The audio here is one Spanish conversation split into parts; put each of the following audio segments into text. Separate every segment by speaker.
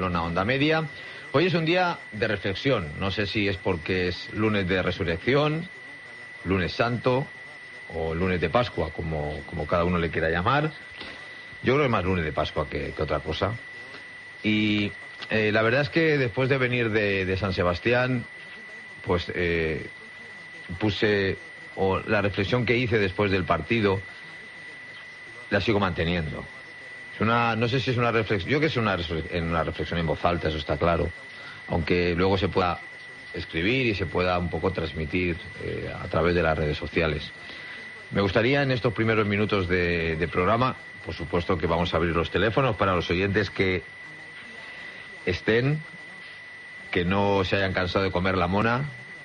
Speaker 1: Barcelona Onda Media. Hoy es un día de reflexión. No sé si es porque es lunes de resurrección, lunes santo o lunes de Pascua, como cada uno le quiera llamar. Yo creo que es más lunes de Pascua que otra cosa. Y la verdad es que después de venir de San Sebastián, pues la reflexión que hice después del partido la sigo manteniendo. No sé si es una reflexión, yo creo que es una reflexión en voz alta, eso está claro, aunque luego se pueda escribir y se pueda un poco transmitir a través de las redes sociales. Me gustaría en estos primeros minutos de programa, por supuesto que vamos a abrir los teléfonos para los oyentes que estén, que no se hayan cansado de comer la mona,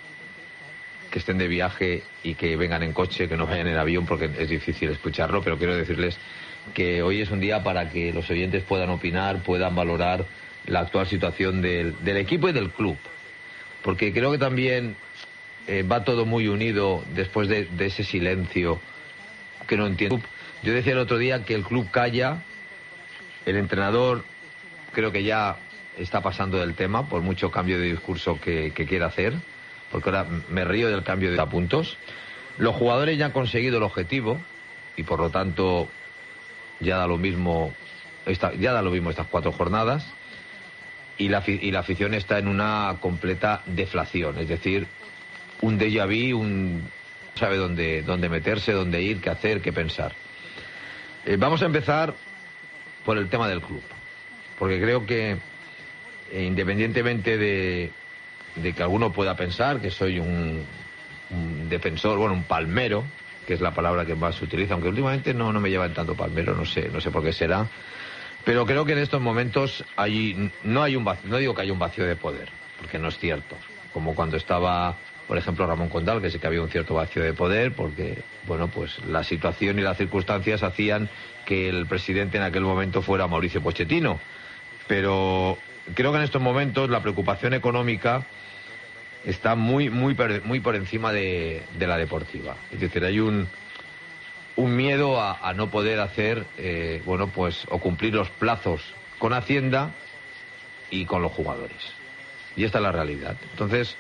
Speaker 1: que estén de viaje y que vengan en coche, que no vayan en avión porque es difícil escucharlo, pero quiero decirles que hoy es un día para que los oyentes puedan opinar, puedan valorar la actual situación del equipo y del club, porque creo que también va todo muy unido después de ese silencio que no entiendo. Yo decía el otro día que el club calla, el entrenador creo que ya está pasando del tema por mucho cambio de discurso que quiera hacer, porque ahora me río del cambio de puntos. Los jugadores ya han conseguido el objetivo y por lo tanto ya da lo mismo estas 4 jornadas, y la afición está en una completa deflación, es decir, un déjà vu, no sabe dónde meterse, dónde ir, qué hacer, qué pensar. Vamos a empezar por el tema del club, porque creo que independientemente de que alguno pueda pensar que soy un defensor, un palmero, que es la palabra que más se utiliza, aunque últimamente no me llevan tanto palmero, no sé por qué será, pero creo que en estos momentos no digo que haya un vacío de poder, porque no es cierto, como cuando estaba, por ejemplo, Ramón Condal, que sí que había un cierto vacío de poder, porque, pues la situación y las circunstancias hacían que el presidente en aquel momento fuera Mauricio Pochettino, pero creo que en estos momentos la preocupación económica está muy por encima de la deportiva. Es decir, hay un miedo a no poder hacer, o cumplir los plazos con Hacienda y con los jugadores. Y esta es la realidad. Entonces,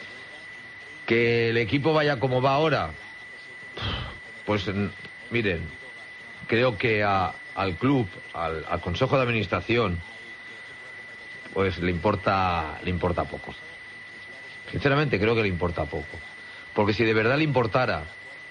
Speaker 1: que el equipo vaya como va ahora, pues miren, creo que al club, al Consejo de Administración, pues le importa poco. Sinceramente creo que le importa poco, porque si de verdad le importara,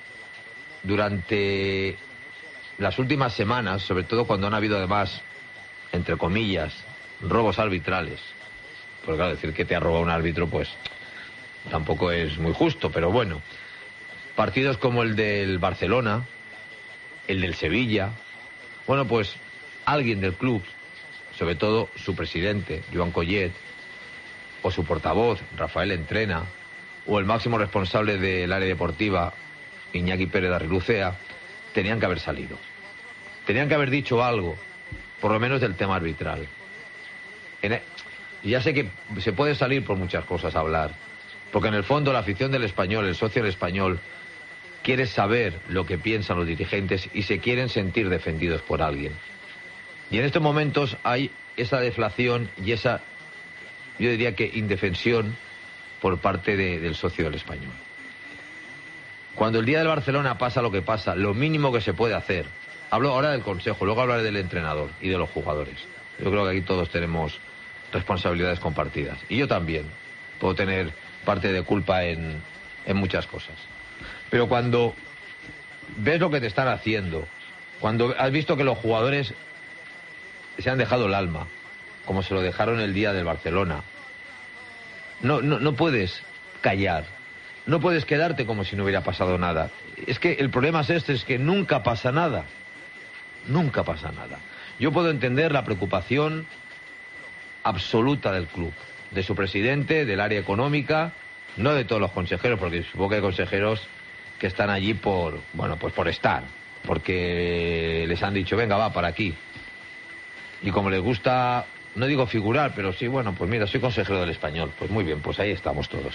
Speaker 1: durante las últimas semanas, sobre todo cuando han habido además, entre comillas, robos arbitrales, porque claro, decir que te ha robado un árbitro pues tampoco es muy justo, pero bueno, partidos como el del Barcelona, el del Sevilla, pues alguien del club, sobre todo su presidente, Joan Collet, o su portavoz, Rafael Entrena, o el máximo responsable del área deportiva, Iñaki Pérez de Arrilucea, tenían que haber salido. Tenían que haber dicho algo, por lo menos del tema arbitral. Ya sé que se puede salir por muchas cosas a hablar, porque en el fondo la afición del Español, el socio del Español, quiere saber lo que piensan los dirigentes y se quieren sentir defendidos por alguien. Y en estos momentos hay esa deflación y esa, yo diría que indefensión por parte del socio del Español. Cuando el día del Barcelona pasa lo que pasa, lo mínimo que se puede hacer, hablo ahora del Consejo, luego hablaré del entrenador y de los jugadores. Yo creo que aquí todos tenemos responsabilidades compartidas. Y yo también puedo tener parte de culpa en muchas cosas. Pero cuando ves lo que te están haciendo, cuando has visto que los jugadores se han dejado el alma, como se lo dejaron el día del Barcelona, no puedes callar, no puedes quedarte como si no hubiera pasado nada. Es que el problema es que nunca pasa nada, nunca pasa nada. Yo puedo entender la preocupación absoluta del club, de su presidente, del área económica, no de todos los consejeros, porque supongo que hay consejeros que están allí por estar, porque les han dicho, venga, va, para aquí. Y como les gusta, no digo figurar, pero sí, pues mira, soy consejero del Español. Pues muy bien, pues ahí estamos todos.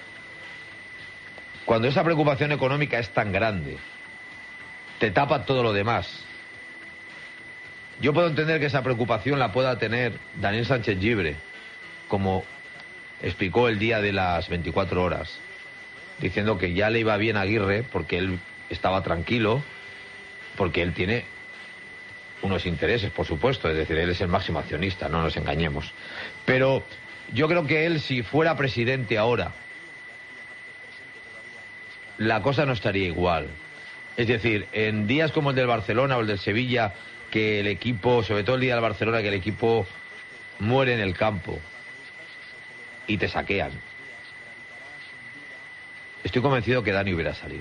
Speaker 1: Cuando esa preocupación económica es tan grande, te tapa todo lo demás. Yo puedo entender que esa preocupación la pueda tener Daniel Sánchez Llibre, como explicó el día de las 24 horas, diciendo que ya le iba bien a Aguirre porque él estaba tranquilo, porque él tiene unos intereses, por supuesto, es decir, él es el máximo accionista, no nos engañemos. Pero yo creo que él, si fuera presidente ahora, la cosa no estaría igual. Es decir, en días como el del Barcelona o el del Sevilla, que el equipo, sobre todo el día del Barcelona, que el equipo muere en el campo y te saquean, estoy convencido que Dani hubiera salido.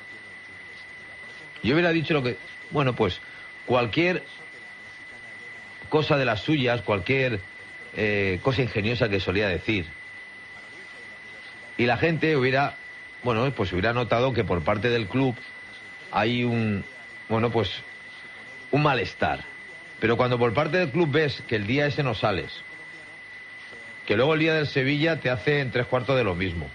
Speaker 1: Yo hubiera dicho lo que... Bueno, pues cualquier cosa de las suyas, cualquier cosa ingeniosa que solía decir. Y la gente hubiera... Bueno, pues hubiera notado que por parte del club hay un malestar. Pero cuando por parte del club ves que el día ese no sales, que luego el día del Sevilla te hacen 3/4 de lo mismo,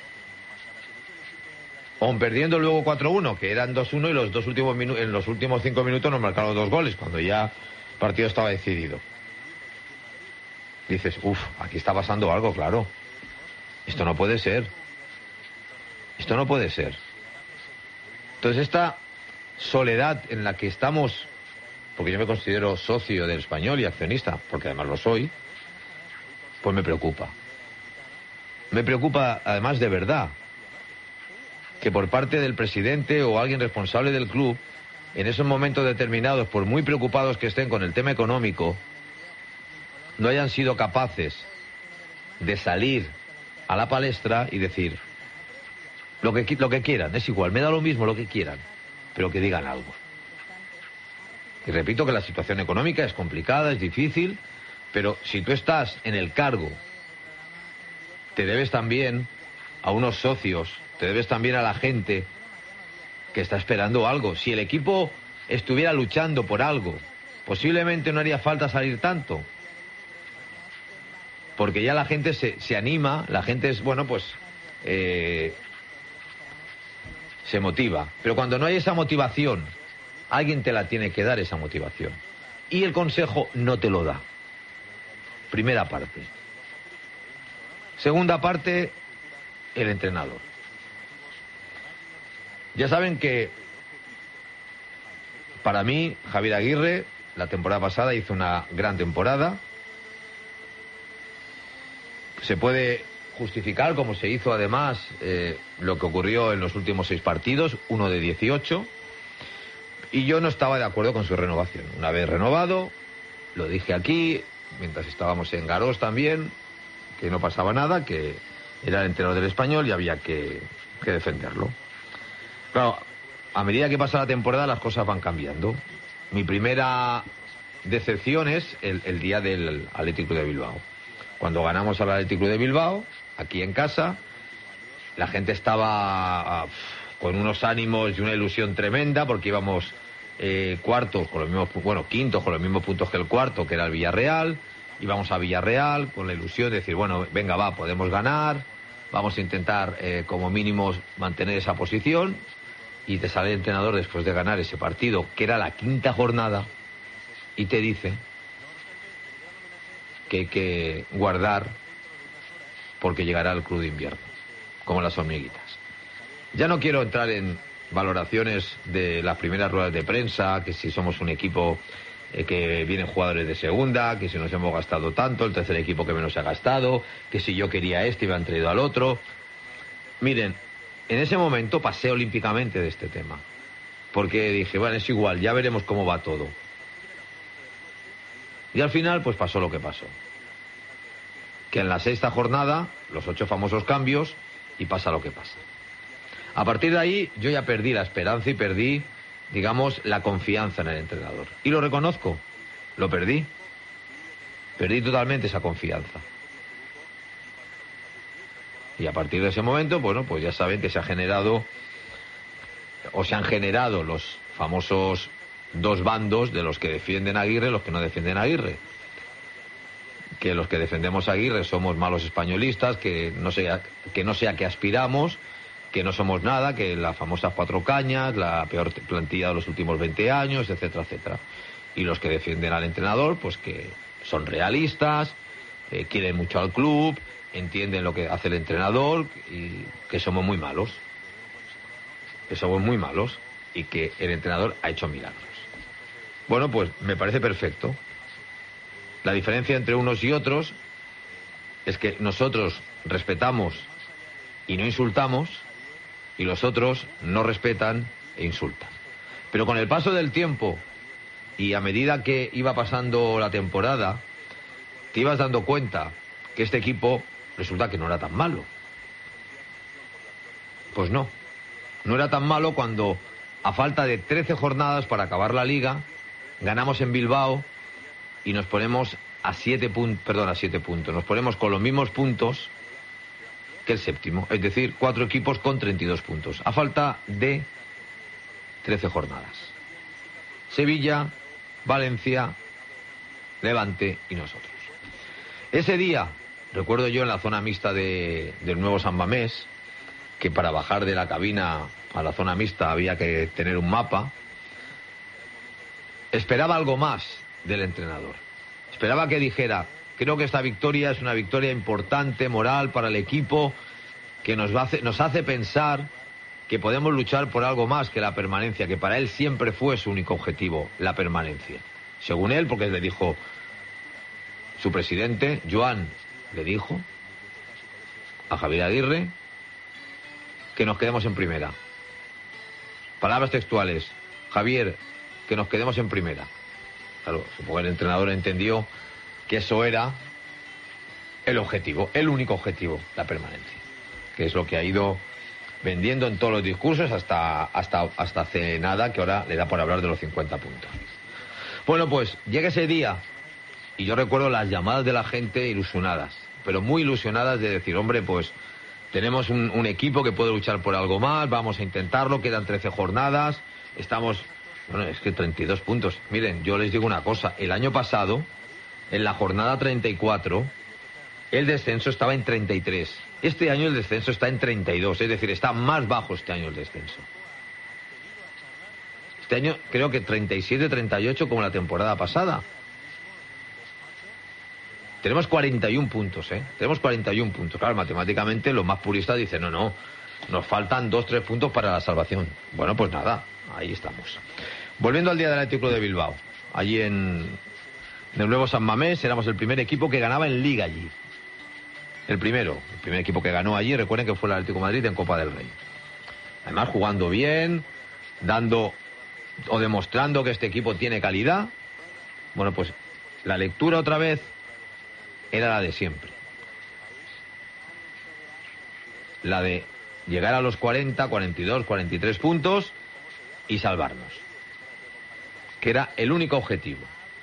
Speaker 1: o perdiendo luego 4-1, que eran 2-1, y en los últimos 5 minutos nos marcaron 2 goles, cuando ya el partido estaba decidido. Dices, aquí está pasando algo, claro. Esto no puede ser. Esto no puede ser. Entonces esta soledad en la que estamos, porque yo me considero socio del Español y accionista, porque además lo soy, pues me preocupa. Me preocupa además de verdad que por parte del presidente o alguien responsable del club, en esos momentos determinados, por muy preocupados que estén con el tema económico, no hayan sido capaces de salir a la palestra y decir lo que quieran, es igual, me da lo mismo lo que quieran, pero que digan algo. Y repito que la situación económica es complicada, es difícil, pero si tú estás en el cargo, te debes también a unos socios, te debes también a la gente que está esperando algo. Si el equipo estuviera luchando por algo, posiblemente no haría falta salir tanto, porque ya la gente se anima, la gente es, se motiva. Pero cuando no hay esa motivación, alguien te la tiene que dar, esa motivación. Y el consejo no te lo da. Primera parte. Segunda parte, el entrenador. Ya saben que para mí, Javier Aguirre, la temporada pasada hizo una gran temporada. Se puede justificar, como se hizo además, lo que ocurrió en los últimos 6 partidos, 1 de 18, y yo no estaba de acuerdo con su renovación. Una vez renovado, lo dije aquí, mientras estábamos en Garós también, que no pasaba nada, que era el entrenador del Español y había que defenderlo. Claro, a medida que pasa la temporada las cosas van cambiando. Mi primera decepción es el día del Athletic Club de Bilbao. Cuando ganamos al Athletic Club de Bilbao, aquí en casa, la gente estaba con unos ánimos y una ilusión tremenda porque íbamos quintos con los mismos puntos que el cuarto, que era el Villarreal. Íbamos a Villarreal con la ilusión de decir, venga, podemos ganar, vamos a intentar como mínimo mantener esa posición. Y te sale el entrenador después de ganar ese partido, que era la 5ª jornada, y te dice que hay que guardar porque llegará el club de invierno, como las hormiguitas. Ya no quiero entrar en valoraciones de las primeras ruedas de prensa, que si somos un equipo que vienen jugadores de segunda, que si nos hemos gastado tanto, el tercer equipo que menos se ha gastado, que si yo quería y me han traído al otro. Miren, en ese momento pasé olímpicamente de este tema, porque dije, es igual, ya veremos cómo va todo. Y al final, pues pasó lo que pasó. Que en la 6ª jornada, los 8 famosos cambios, y pasa lo que pasa. A partir de ahí, yo ya perdí la esperanza y perdí, digamos, la confianza en el entrenador. Y lo reconozco, lo perdí. Perdí totalmente esa confianza. Y a partir de ese momento, pues ya saben que se han generado los famosos 2 bandos de los que defienden a Aguirre y los que no defienden a Aguirre. Que los que defendemos a Aguirre somos malos españolistas, que no sé a qué aspiramos, que no somos nada, que las famosas 4 cañas, la peor plantilla de los últimos 20 años, etcétera, etcétera. Y los que defienden al entrenador, pues que son realistas, quieren mucho al club, entienden lo que hace el entrenador y que somos muy malos. Que somos muy malos y que el entrenador ha hecho milagros. Bueno, pues me parece perfecto. La diferencia entre unos y otros es que nosotros respetamos y no insultamos y los otros no respetan e insultan. Pero con el paso del tiempo y a medida que iba pasando la temporada, te ibas dando cuenta que este equipo resulta que no era tan malo. Pues no. No era tan malo cuando, a falta de 13 jornadas para acabar la liga, ganamos en Bilbao y nos ponemos a 7 puntos. Nos ponemos con los mismos puntos que el séptimo. Es decir, 4 equipos con 32 puntos. A falta de 13 jornadas. Sevilla, Valencia, Levante y nosotros. Ese día, recuerdo yo en la zona mixta del nuevo San Mamés, que para bajar de la cabina a la zona mixta había que tener un mapa. Esperaba algo más del entrenador. Esperaba que dijera, creo que esta victoria es una victoria importante, moral para el equipo, que nos hace pensar que podemos luchar por algo más que la permanencia, que para él siempre fue su único objetivo, la permanencia. Según él, porque le dijo su presidente, Joan, le dijo a Javier Aguirre que nos quedemos en primera. Palabras textuales, Javier, que nos quedemos en primera. Claro, supongo que el entrenador entendió que eso era el objetivo, el único objetivo, la permanencia, que es lo que ha ido vendiendo en todos los discursos hasta hace nada, que ahora le da por hablar de los 50 puntos. Bueno, pues llega ese día y yo recuerdo las llamadas de la gente ilusionadas, pero muy ilusionadas de decir, hombre, pues tenemos un equipo que puede luchar por algo más, vamos a intentarlo, quedan 13 jornadas, estamos... Bueno, es que 32 puntos. Miren, yo les digo una cosa, el año pasado, en la jornada 34, el descenso estaba en 33. Este año el descenso está en 32, es decir, está más bajo este año el descenso. Este año creo que 37, 38 como la temporada pasada. Tenemos 41 puntos, ¿eh? Tenemos 41 puntos. Claro, matemáticamente los más puristas dicen, no, nos faltan 2-3 puntos para la salvación. Bueno, pues nada, ahí estamos. Volviendo al día del Athletic Club de Bilbao. Allí en el nuevo San Mamés éramos el primer equipo que ganaba en Liga allí. El primer equipo que ganó allí, recuerden que fue el Atlético de Madrid en Copa del Rey. Además jugando bien, dando o demostrando que este equipo tiene calidad. Bueno, pues la lectura otra vez era la de siempre. La de llegar a los 40, 42, 43 puntos y salvarnos. Que era el único objetivo.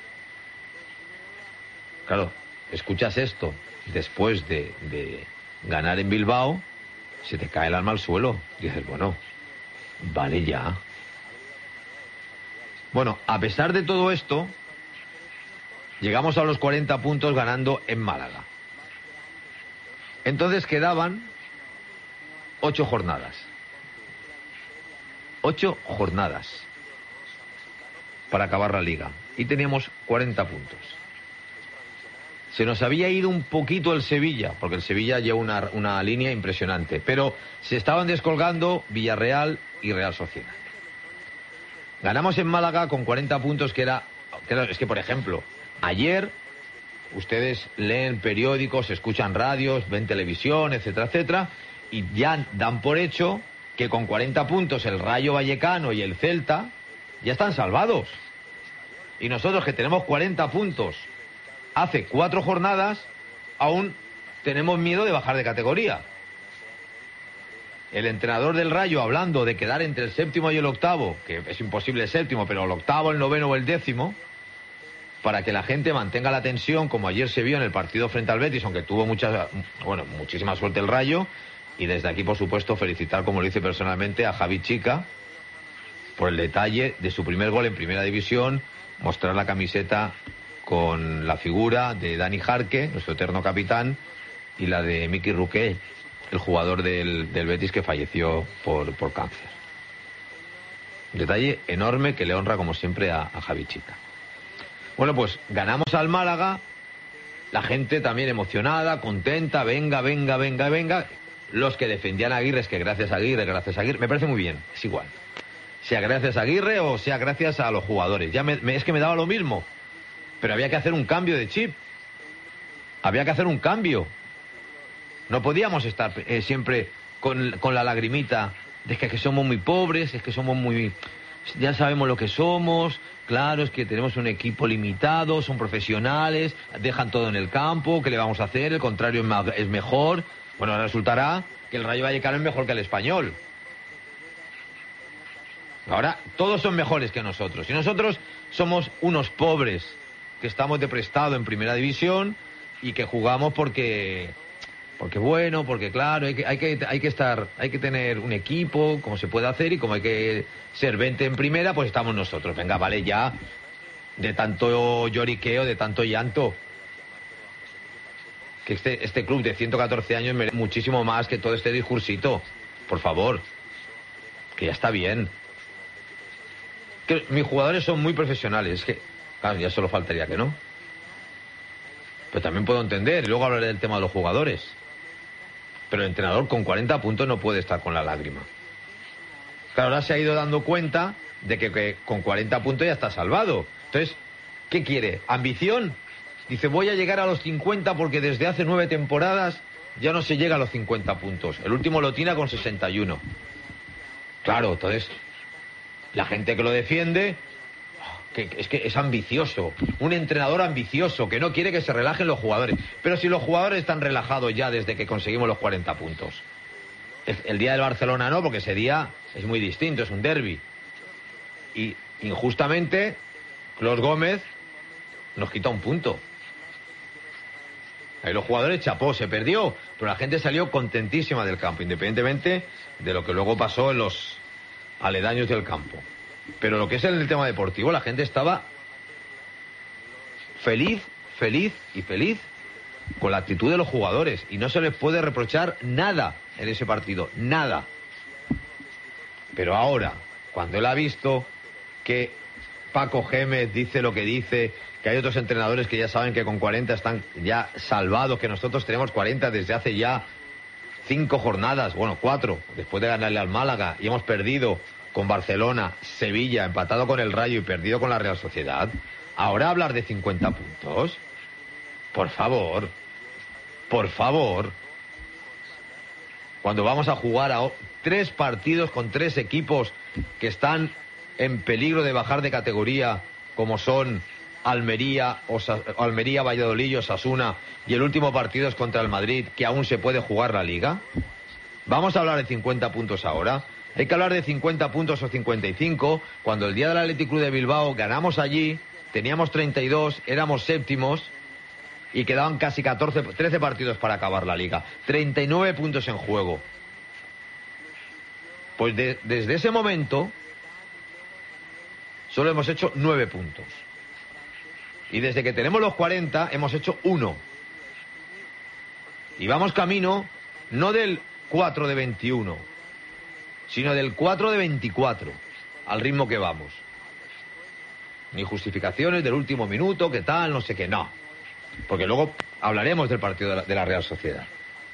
Speaker 1: Claro, escuchas esto después de ganar en Bilbao, se te cae el alma al suelo. Dices, bueno, vale ya. Bueno, a pesar de todo esto, llegamos a los 40 puntos ganando en Málaga. Entonces quedaban 8 jornadas. 8 jornadas para acabar la liga. Y teníamos 40 puntos. Se nos había ido un poquito el Sevilla, porque el Sevilla lleva una línea impresionante. Pero se estaban descolgando Villarreal y Real Sociedad. Ganamos en Málaga con 40 puntos, es que, por ejemplo, ayer ustedes leen periódicos, escuchan radios, ven televisión, etcétera, etcétera, y ya dan por hecho que con 40 puntos el Rayo Vallecano y el Celta ya están salvados. Y nosotros, que tenemos 40 puntos hace 4 jornadas, aún tenemos miedo de bajar de categoría. El entrenador del Rayo, hablando de quedar entre el séptimo y el octavo, que es imposible el séptimo, pero el octavo, el noveno o el décimo, para que la gente mantenga la tensión, como ayer se vio en el partido frente al Betis, aunque tuvo muchísima suerte el Rayo. Y desde aquí, por supuesto, felicitar, como lo hice personalmente, a Javi Chica por el detalle de su primer gol en Primera División, mostrar la camiseta con la figura de Dani Jarque, nuestro eterno capitán, y la de Miki Ruqué, el jugador del Betis que falleció por cáncer. Un detalle enorme que le honra, como siempre, a Javi Chica. Bueno, pues ganamos al Málaga, la gente también emocionada, contenta, venga. Los que defendían a Aguirre, es que gracias a Aguirre, me parece muy bien, es igual. Sea gracias a Aguirre o sea gracias a los jugadores. Es que me daba lo mismo. Pero había que hacer un cambio de chip. Había que hacer un cambio. No podíamos estar siempre con la lagrimita de que somos muy pobres, es que somos muy... Ya sabemos lo que somos, claro, es que tenemos un equipo limitado, son profesionales, dejan todo en el campo, ¿qué le vamos a hacer? El contrario es mejor. Bueno, resultará que el Rayo Vallecano es mejor que el Español. Ahora, todos son mejores que nosotros. Y nosotros somos unos pobres que estamos de prestado en primera división y que jugamos porque claro, hay que tener un equipo, como se puede hacer, y como hay que ser 20 en primera, pues estamos nosotros. Venga, vale, ya, de tanto lloriqueo, de tanto llanto. Que este club de 114 años merece muchísimo más que todo este discursito. Por favor, que ya está bien. Que mis jugadores son muy profesionales, que, claro, ya solo faltaría que no. Pero también puedo entender, y luego hablaré del tema de los jugadores. Pero el entrenador con 40 puntos no puede estar con la lágrima. Claro, ahora se ha ido dando cuenta de que con 40 puntos ya está salvado. Entonces, ¿qué quiere? ¿Ambición? Dice, voy a llegar a los 50 porque desde hace 9 temporadas ya no se llega a los 50 puntos. El último lo tiene con 61. Claro, entonces, la gente que lo defiende, que es ambicioso. Un entrenador ambicioso que no quiere que se relajen los jugadores. Pero si los jugadores están relajados ya desde que conseguimos los 40 puntos. El día del Barcelona no, porque ese día es muy distinto, es un derbi. Y injustamente, Clos Gómez nos quita un punto. Ahí los jugadores chapó, se perdió, pero la gente salió contentísima del campo, independientemente de lo que luego pasó en los aledaños del campo. Pero lo que es en el tema deportivo, la gente estaba feliz con la actitud de los jugadores. Y no se les puede reprochar nada en ese partido, nada. Pero ahora, cuando él ha visto que Paco Gémez dice lo que dice, que hay otros entrenadores que ya saben que con 40 están ya salvados, que nosotros tenemos 40 desde hace ya 5 jornadas, bueno, 4, después de ganarle al Málaga, y hemos perdido con Barcelona, Sevilla, empatado con el Rayo y perdido con la Real Sociedad. Ahora hablar de 50 puntos, por favor, cuando vamos a jugar a 3 partidos con 3 equipos que están en peligro de bajar de categoría, como son Almería, Valladolid y Osasuna, y el último partido es contra el Madrid, que aún se puede jugar la Liga. ¿Vamos a hablar de 50 puntos ahora? Hay que hablar de 50 puntos o 55, cuando el día del Athletic Club de Bilbao ganamos allí, teníamos 32, éramos séptimos, y quedaban casi 13 partidos para acabar la Liga. 39 puntos en juego. Pues desde ese momento solo hemos hecho 9 puntos. Y desde que tenemos los 40 hemos hecho 1. Y vamos camino no del 4 de 21, sino del 4 de 24, al ritmo que vamos. Ni justificaciones del último minuto, qué tal, no sé qué, no. Porque luego hablaremos del partido de la Real Sociedad.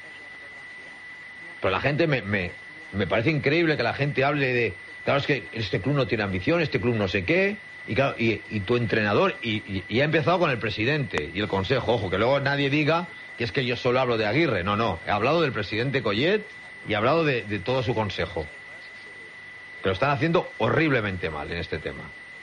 Speaker 1: Pero la gente me parece increíble que la gente hable de... Claro, es que este club no tiene ambición, este club no sé qué... Y, claro, y tu entrenador, y ha empezado con el presidente y el consejo, ojo, que luego nadie diga que es que yo solo hablo de Aguirre, no, he hablado del presidente Collet y he hablado de todo su consejo, que lo están haciendo horriblemente mal en este tema.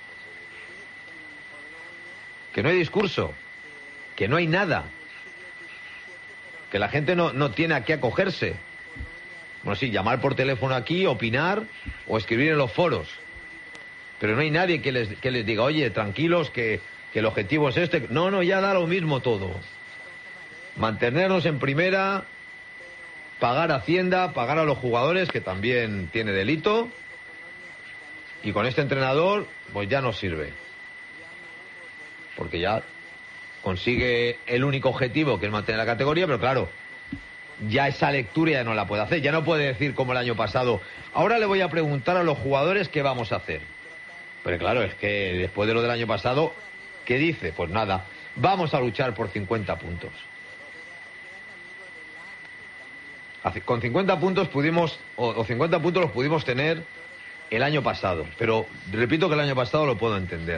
Speaker 1: Que no hay discurso, que no hay nada, que la gente no tiene a qué acogerse. Bueno, sí, llamar por teléfono aquí, opinar o escribir en los foros. Pero no hay nadie que les diga, oye, tranquilos, que el objetivo es este. No, ya da lo mismo todo. Mantenernos en primera, pagar Hacienda, pagar a los jugadores, que también tiene delito. Y con este entrenador, pues ya no sirve. Porque ya consigue el único objetivo, que es mantener la categoría, pero claro, ya esa lectura ya no la puede hacer. Ya no puede decir como el año pasado, ahora le voy a preguntar a los jugadores qué vamos a hacer. Pero claro, es que después de lo del año pasado, ¿Qué dice? Pues nada, vamos a luchar por 50 puntos. Con 50 puntos pudimos, o 50 puntos los pudimos tener el año pasado, pero repito que el año pasado lo puedo entender.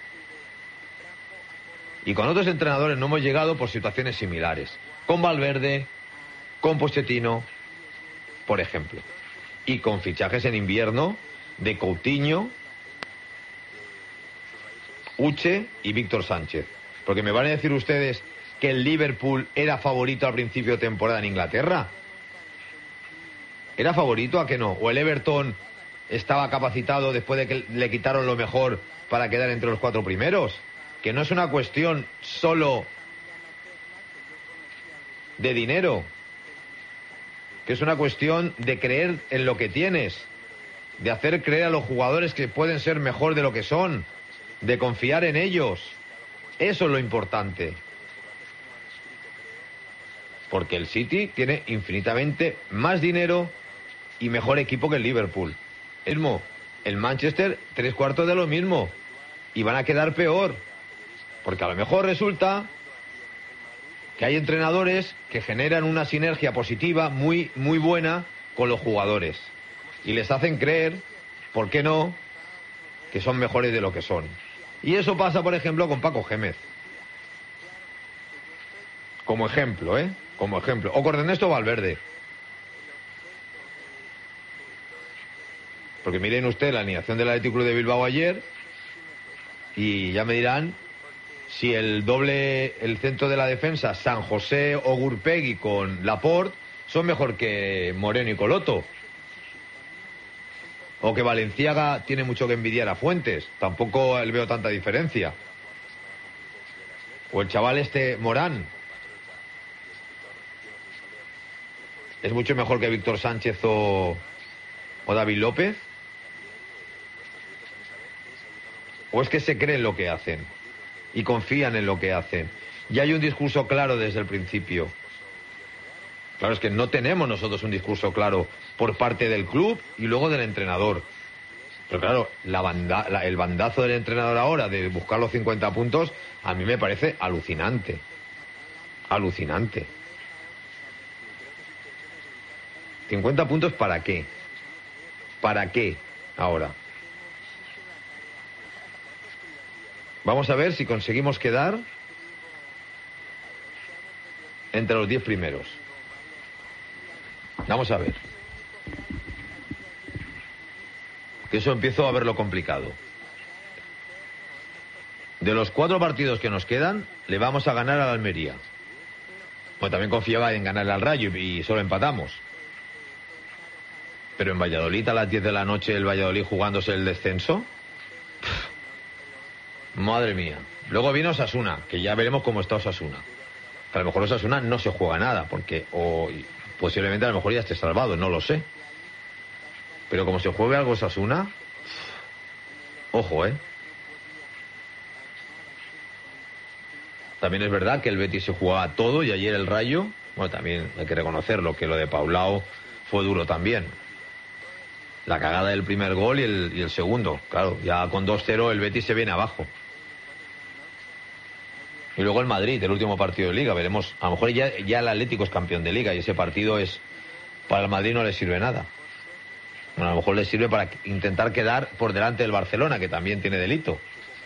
Speaker 1: Y con otros entrenadores no hemos llegado por situaciones similares. Con Valverde, con Pochettino, por ejemplo. Y con fichajes en invierno de Coutinho, Uche y Víctor Sánchez. Porque me van a decir ustedes que el Liverpool era favorito al principio de temporada en Inglaterra. ¿Era favorito a que no? ¿O el Everton estaba capacitado después de que le quitaron lo mejor para quedar entre los 4 primeros? Que no es una cuestión solo de dinero, que es una cuestión de creer en lo que tienes, de hacer creer a los jugadores que pueden ser mejor de lo que son, de confiar en ellos. Eso es lo importante. Porque el City tiene infinitamente más dinero y mejor equipo que el Liverpool. El Manchester, 3/4 de lo mismo. Y van a quedar peor. Porque a lo mejor resulta que hay entrenadores que generan una sinergia positiva muy, muy buena con los jugadores. Y les hacen creer, ¿por qué no?, que son mejores de lo que son. Y eso pasa, por ejemplo, con Paco Gémez. Como ejemplo, ¿eh? Como ejemplo. O con Ernesto Valverde. Porque miren usted la alineación del Athletic Club de Bilbao ayer y ya me dirán si el centro de la defensa, San José o Gurpegui con Laporte, son mejor que Moreno y Coloto. O que Valenciaga tiene mucho que envidiar a Fuentes. Tampoco le veo tanta diferencia. O el chaval Morán. ¿Es mucho mejor que Víctor Sánchez o David López? ¿O es que se creen lo que hacen y confían en lo que hacen? Y hay un discurso claro desde el principio. Claro, es que no tenemos nosotros un discurso claro por parte del club y luego del entrenador. Pero claro, el bandazo del entrenador ahora de buscar los 50 puntos a mí me parece alucinante. Alucinante. ¿50 puntos para qué? ¿Para qué ahora? Vamos a ver si conseguimos quedar entre los 10 primeros. Vamos a ver. Que eso empiezo a verlo complicado. De los 4 partidos que nos quedan, le vamos a ganar a la Almería. Pues también confiaba en ganarle al Rayo y solo empatamos. Pero en Valladolid a las 10 de la noche, el Valladolid jugándose el descenso. Madre mía. Luego viene Osasuna, que ya veremos cómo está Osasuna. Que a lo mejor Osasuna no se juega nada, porque posiblemente a lo mejor ya esté salvado, no lo sé. Pero como se juegue algo Osasuna, ojo, ¿eh? También es verdad que el Betis se jugaba todo y ayer el Rayo, bueno, también hay que reconocerlo, que lo de Paulao fue duro también. La cagada del primer gol y el segundo, claro, ya con 2-0 el Betis se viene abajo. Y luego el Madrid, el último partido de Liga, veremos, a lo mejor ya el Atlético es campeón de Liga y ese partido para el Madrid no le sirve nada. Bueno, a lo mejor le sirve para intentar quedar por delante del Barcelona, que también tiene delito.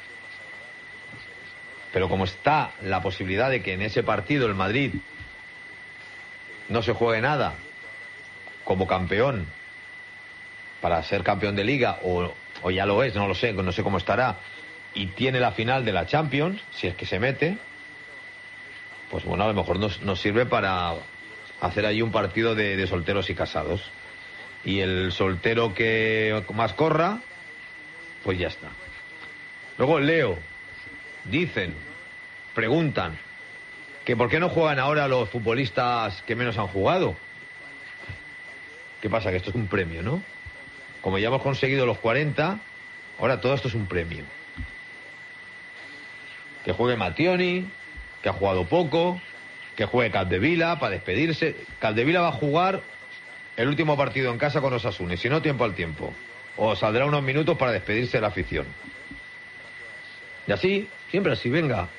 Speaker 1: Pero como está la posibilidad de que en ese partido el Madrid no se juegue nada como campeón para ser campeón de Liga, o ya lo es, no lo sé, no sé cómo estará, y tiene la final de la Champions, si es que se mete, pues bueno, a lo mejor nos sirve para hacer ahí un partido de solteros y casados. Y el soltero que más corra, pues ya está. Luego leo, preguntan, que por qué no juegan ahora los futbolistas que menos han jugado. ¿Qué pasa? Que esto es un premio, ¿no? Como ya hemos conseguido los 40, ahora todo esto es un premio. Que juegue Mattioni, que ha jugado poco, que juegue Capdevila para despedirse. Capdevila va a jugar el último partido en casa con Osasuna, y si no, tiempo al tiempo. O saldrá unos minutos para despedirse de la afición. Y así, siempre así, venga.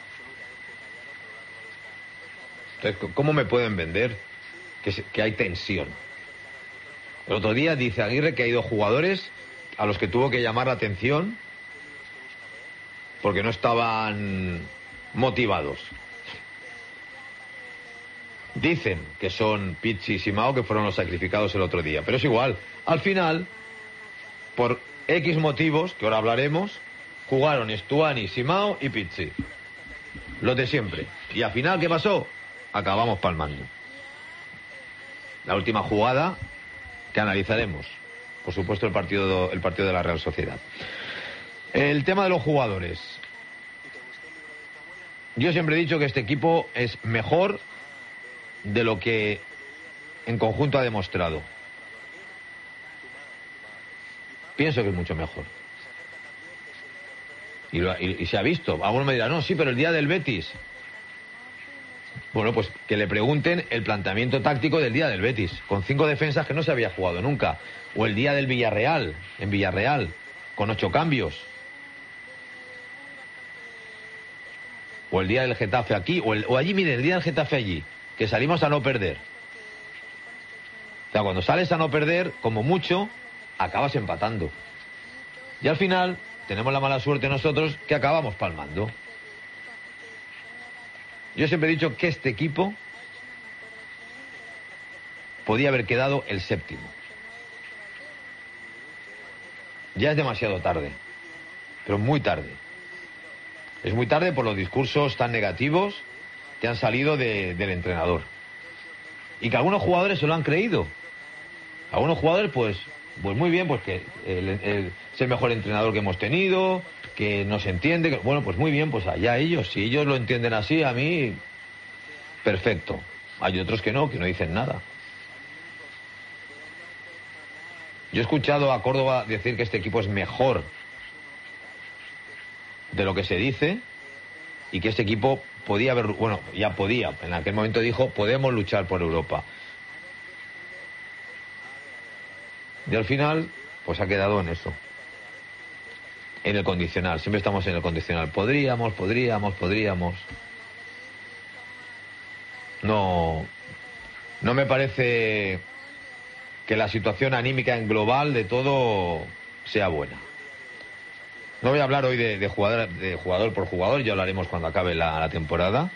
Speaker 1: Entonces, ¿cómo me pueden vender que hay tensión? El otro día dice Aguirre que hay 2 jugadores a los que tuvo que llamar la atención porque no estaban motivados. Dicen que son Pichi y Simao, que fueron los sacrificados el otro día. Pero es igual. Al final, por X motivos, que ahora hablaremos, jugaron Stuani, Simao y Pichi. Los de siempre. Y al final, ¿qué pasó? Acabamos palmando. La última jugada que analizaremos. Por supuesto, el partido de la Real Sociedad. El tema de los jugadores. Yo siempre he dicho que este equipo es mejor de lo que en conjunto ha demostrado. Pienso que es mucho mejor. Y se ha visto. Algunos me dirán, no, sí, pero el día del Betis. Bueno, pues que le pregunten el planteamiento táctico del día del Betis, con 5 defensas que no se había jugado nunca. O el día del Villarreal, en Villarreal, con 8 cambios. O el día del Getafe aquí, o allí, miren, el día del Getafe allí, que salimos a no perder. O sea, cuando sales a no perder, como mucho, acabas empatando. Y al final, tenemos la mala suerte nosotros que acabamos palmando. Yo siempre he dicho que este equipo podía haber quedado el 7º. Ya es demasiado tarde, pero muy tarde. Es muy tarde por los discursos tan negativos que han salido del entrenador. Y que algunos jugadores se lo han creído. Algunos jugadores, pues muy bien, pues que es el mejor entrenador que hemos tenido, que nos entiende, que, bueno, pues muy bien, pues allá ellos. Si ellos lo entienden así, a mí, perfecto. Hay otros que no dicen nada. Yo he escuchado a Córdoba decir que este equipo es mejor de lo que se dice y que este equipo podía haber, bueno, ya podía, en aquel momento dijo, podemos luchar por Europa. Y al final, pues ha quedado en eso. En el condicional, siempre estamos en el condicional. Podríamos. No me parece que la situación anímica en global de todo sea buena. No voy a hablar hoy de jugador por jugador, ya hablaremos cuando acabe la temporada.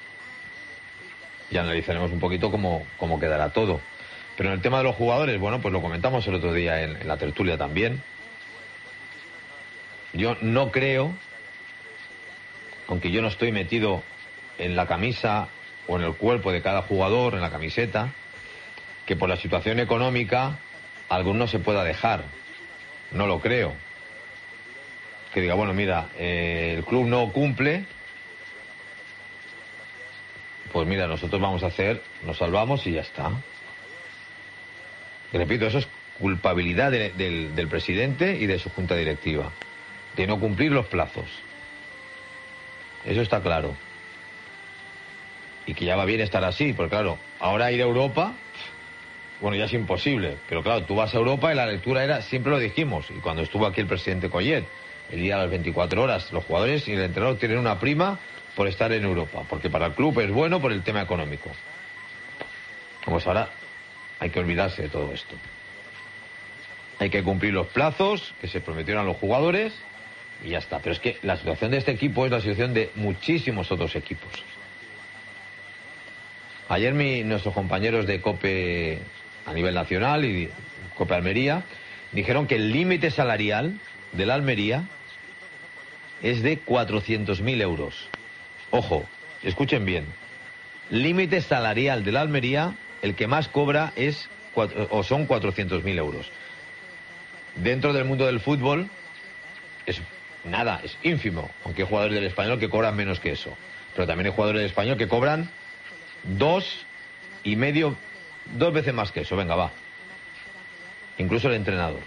Speaker 1: Y analizaremos un poquito cómo quedará todo. Pero en el tema de los jugadores, bueno, pues lo comentamos el otro día en la tertulia también. Yo no creo, aunque yo no estoy metido en la camisa o en el cuerpo de cada jugador, en la camiseta, que por la situación económica alguno se pueda dejar. No lo creo. Que diga, bueno, mira, el club no cumple, pues mira, nosotros vamos a hacer, nos salvamos y ya está. Y repito, eso es culpabilidad del presidente y de su junta directiva, de no cumplir los plazos. Eso está claro. Y que ya va bien estar así, porque claro, ahora ir a Europa, bueno, ya es imposible. Pero claro, tú vas a Europa y la lectura era, siempre lo dijimos, y cuando estuvo aquí el presidente Collet, el día de las 24 horas, los jugadores y el entrenador tienen una prima por estar en Europa, porque para el club es bueno por el tema económico. Pues ahora hay que olvidarse de todo esto. Hay que cumplir los plazos que se prometieron a los jugadores y ya está. Pero es que la situación de este equipo es la situación de muchísimos otros equipos. Ayer nuestros compañeros de COPE a nivel nacional y COPE Almería dijeron que el límite salarial de la Almería es de 400.000 euros. Ojo, escuchen bien. Límite salarial de la Almería, el que más cobra son 400.000 euros. Dentro del mundo del fútbol es nada, es ínfimo, aunque hay jugadores del Español que cobran menos que eso. Pero también hay jugadores del Español que cobran 2,5, 2 veces más que eso. Venga, va. Incluso el entrenador.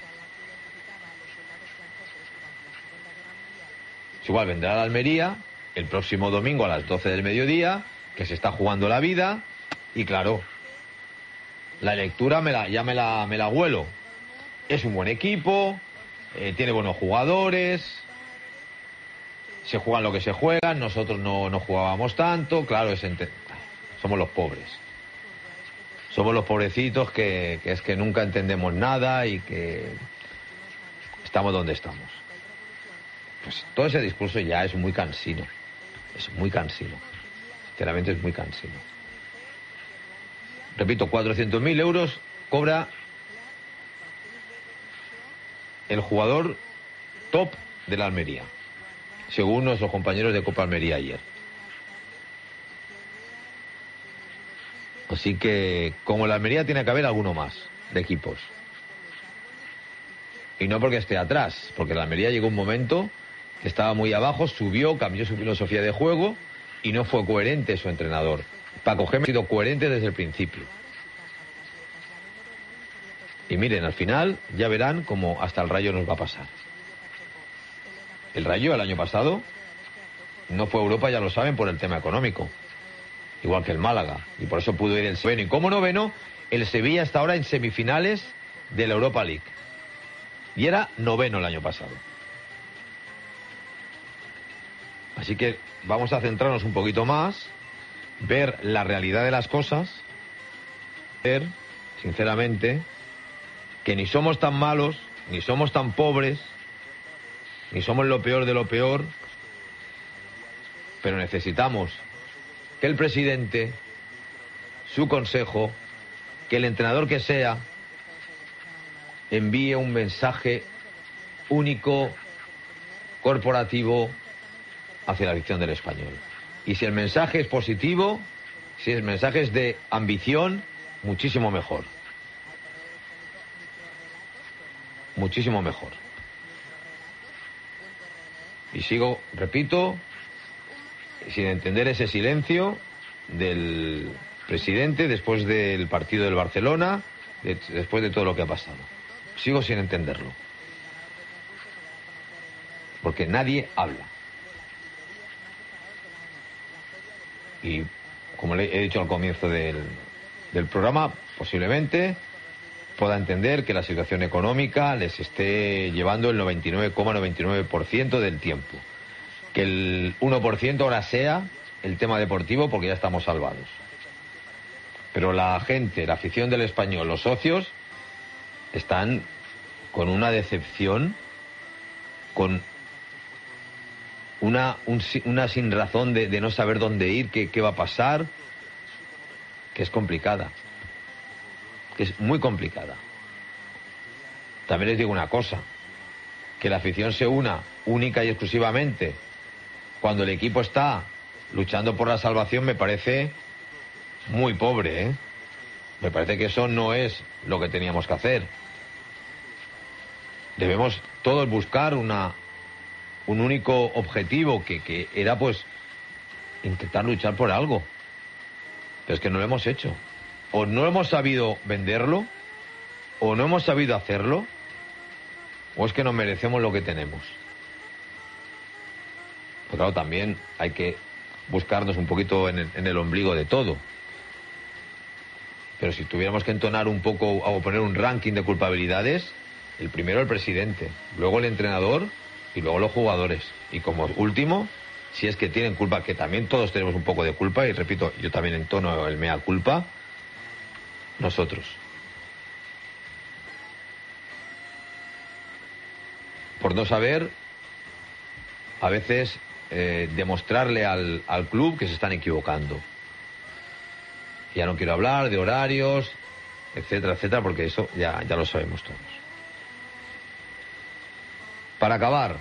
Speaker 1: Es igual, vendrá a la Almería el próximo domingo a las 12 del mediodía, que se está jugando la vida, y claro, la lectura me la huelo. Es un buen equipo, tiene buenos jugadores, se juegan lo que se juegan, nosotros no jugábamos tanto, claro, somos los pobres. Somos los pobrecitos que es que nunca entendemos nada y que estamos donde estamos. Pues todo ese discurso ya es muy cansino. Es muy cansino. Sinceramente es muy cansino. Repito, 400.000 euros cobra el jugador top de la Almería, según nuestros compañeros de Copa Almería ayer. Así que, como la Almería, tiene que haber alguno más de equipos. Y no porque esté atrás, porque la Almería llegó un momento que estaba muy abajo, subió, cambió su filosofía de juego y no fue coherente su entrenador. Paco Gémez ha sido coherente desde el principio. Y miren, al final ya verán cómo hasta el Rayo nos va a pasar. El Rayo el año pasado no fue a Europa, ya lo saben, por el tema económico. Igual que el Málaga. Y por eso pudo ir el noveno. Y como noveno, el Sevilla está ahora en semifinales de la Europa League. Y era noveno el año pasado. Así que vamos a centrarnos un poquito más, ver la realidad de las cosas, ver, sinceramente, que ni somos tan malos, ni somos tan pobres, ni somos lo peor de lo peor, pero necesitamos que el presidente, su consejo, que el entrenador que sea, envíe un mensaje único, corporativo, hacia la afición del Español. Y si el mensaje es positivo, si el mensaje es de ambición, muchísimo mejor. Muchísimo mejor. Y sigo, repito, sin entender ese silencio del presidente después del partido del Barcelona, después de todo lo que ha pasado. Sigo sin entenderlo. Porque nadie habla. Y como le he dicho al comienzo del programa, posiblemente pueda entender que la situación económica les esté llevando el 99,99% del tiempo. Que el 1% ahora sea el tema deportivo porque ya estamos salvados. Pero la gente, la afición del Español, los socios, están con una decepción, con una sinrazón de no saber dónde ir, qué va a pasar, que es complicada, que es muy complicada. También les digo una cosa, que la afición se una única y exclusivamente cuando el equipo está luchando por la salvación me parece muy pobre, ¿eh? Me parece que eso no es lo que teníamos que hacer. Debemos todos buscar un único objetivo que era pues intentar luchar por algo. Pero es que no lo hemos hecho. O no hemos sabido venderlo, o no hemos sabido hacerlo, o es que nos merecemos lo que tenemos. Pues claro, también hay que buscarnos un poquito en el ombligo de todo. Pero si tuviéramos que entonar un poco o poner un ranking de culpabilidades, el primero el presidente, luego el entrenador y luego los jugadores. Y como último, si es que tienen culpa, que también todos tenemos un poco de culpa, y repito, yo también entono el mea culpa, nosotros. Por no saber, a veces, demostrarle al club que se están equivocando. Ya no quiero hablar de horarios, etcétera, etcétera, porque eso ya lo sabemos todos. Para acabar,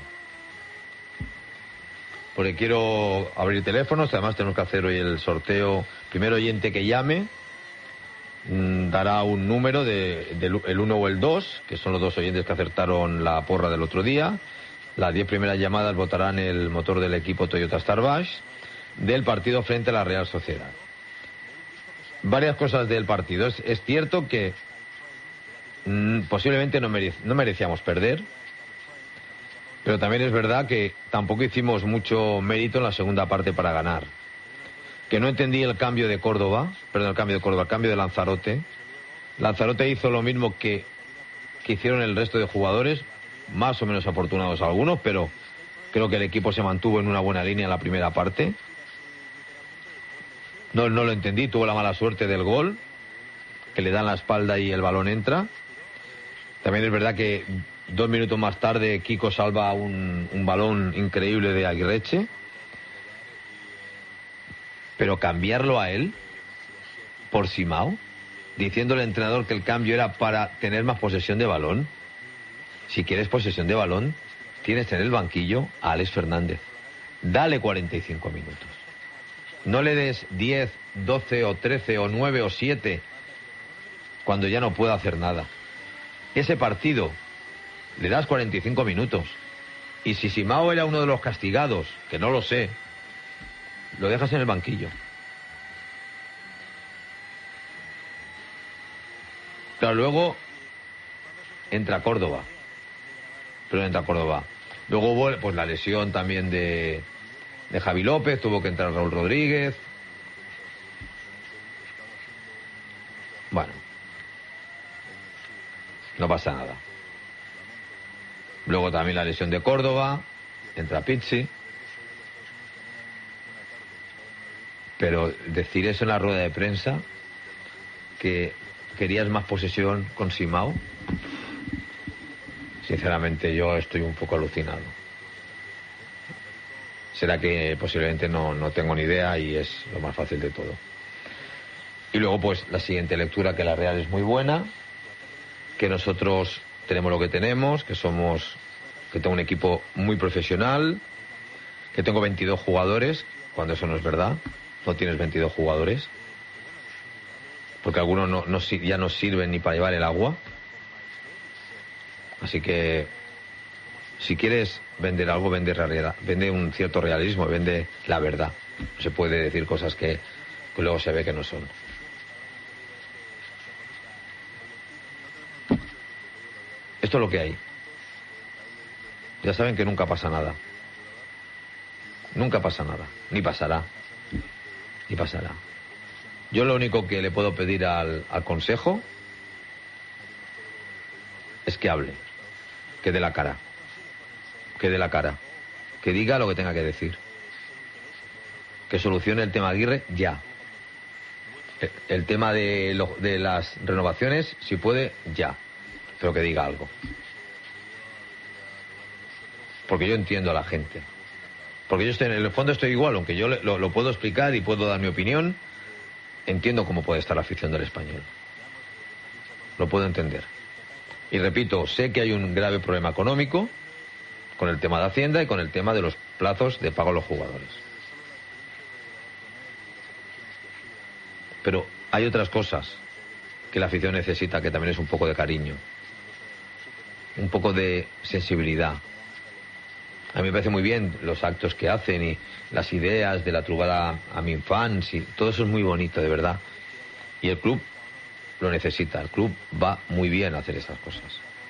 Speaker 1: porque quiero abrir teléfonos, además tenemos que hacer hoy el sorteo. Primer oyente que llame dará un número el 1 o el 2, que son los dos oyentes que acertaron la porra del otro día. Las 10 primeras llamadas votarán el motor del equipo Toyota Starbash del partido frente a la Real Sociedad. Varias cosas del partido. Es cierto que posiblemente no merecíamos perder, pero también es verdad que tampoco hicimos mucho mérito en la segunda parte para ganar. Que no entendí el cambio de Córdoba, el cambio de Lanzarote. Lanzarote hizo lo mismo que hicieron el resto de jugadores, más o menos afortunados algunos, pero Creo que el equipo se mantuvo en una buena línea en la primera parte. No lo entendí, tuvo la mala suerte del gol, que le dan la espalda y el balón entra. También es verdad que 2 minutos más tarde Kiko salva un balón increíble de Aguirreche. Pero cambiarlo a él por Simao, diciendo el entrenador que el cambio era para tener más posesión de balón. Si quieres posesión de balón, tienes en el banquillo a Alex Fernández. Dale 45 minutos. No le des 10, 12 o 13 o 9 o 7 cuando ya no pueda hacer nada. Ese partido le das 45 minutos. Y si Simao era uno de los castigados, que no lo sé, lo dejas en el banquillo. Claro, luego entra Córdoba. Pero entra Córdoba. Luego hubo pues la lesión también de Javi López, tuvo que entrar Raúl Rodríguez. Bueno, no pasa nada. Luego también la lesión de Córdoba, entra Pizzi. Pero decir eso en la rueda de prensa, que querías más posesión con Simao, sinceramente yo estoy un poco alucinado. Será que posiblemente no tengo ni idea y es lo más fácil de todo. Y luego pues la siguiente lectura, que la Real es muy buena, que nosotros tenemos lo que tenemos, que tengo un equipo muy profesional, que tengo 22 jugadores, cuando eso no es verdad. No tienes 22 jugadores, porque algunos ya no sirven ni para llevar el agua. Así que si quieres vender algo, vende realidad, vende un cierto realismo, vende la verdad. No se puede decir cosas que luego se ve que no son. Esto es lo que hay. Ya saben que nunca pasa nada. Nunca pasa nada, ni pasará. Y pasará. Yo lo único que le puedo pedir al Consejo es que hable, que dé la cara, que diga lo que tenga que decir, que solucione el tema Aguirre ya. El tema de las renovaciones, si puede, ya, pero que diga algo. Porque yo entiendo a la gente. Porque yo en el fondo estoy igual, aunque yo lo puedo explicar y puedo dar mi opinión, entiendo cómo puede estar la afición del Español. Lo puedo entender. Y repito, sé que hay un grave problema económico con el tema de Hacienda y con el tema de los plazos de pago a los jugadores. Pero hay otras cosas que la afición necesita, que también es un poco de cariño, un poco de sensibilidad. A mí me parece muy bien los actos que hacen y las ideas de la trobada a mi fans y todo eso es muy bonito, de verdad. Y el club lo necesita, el club va muy bien a hacer esas cosas.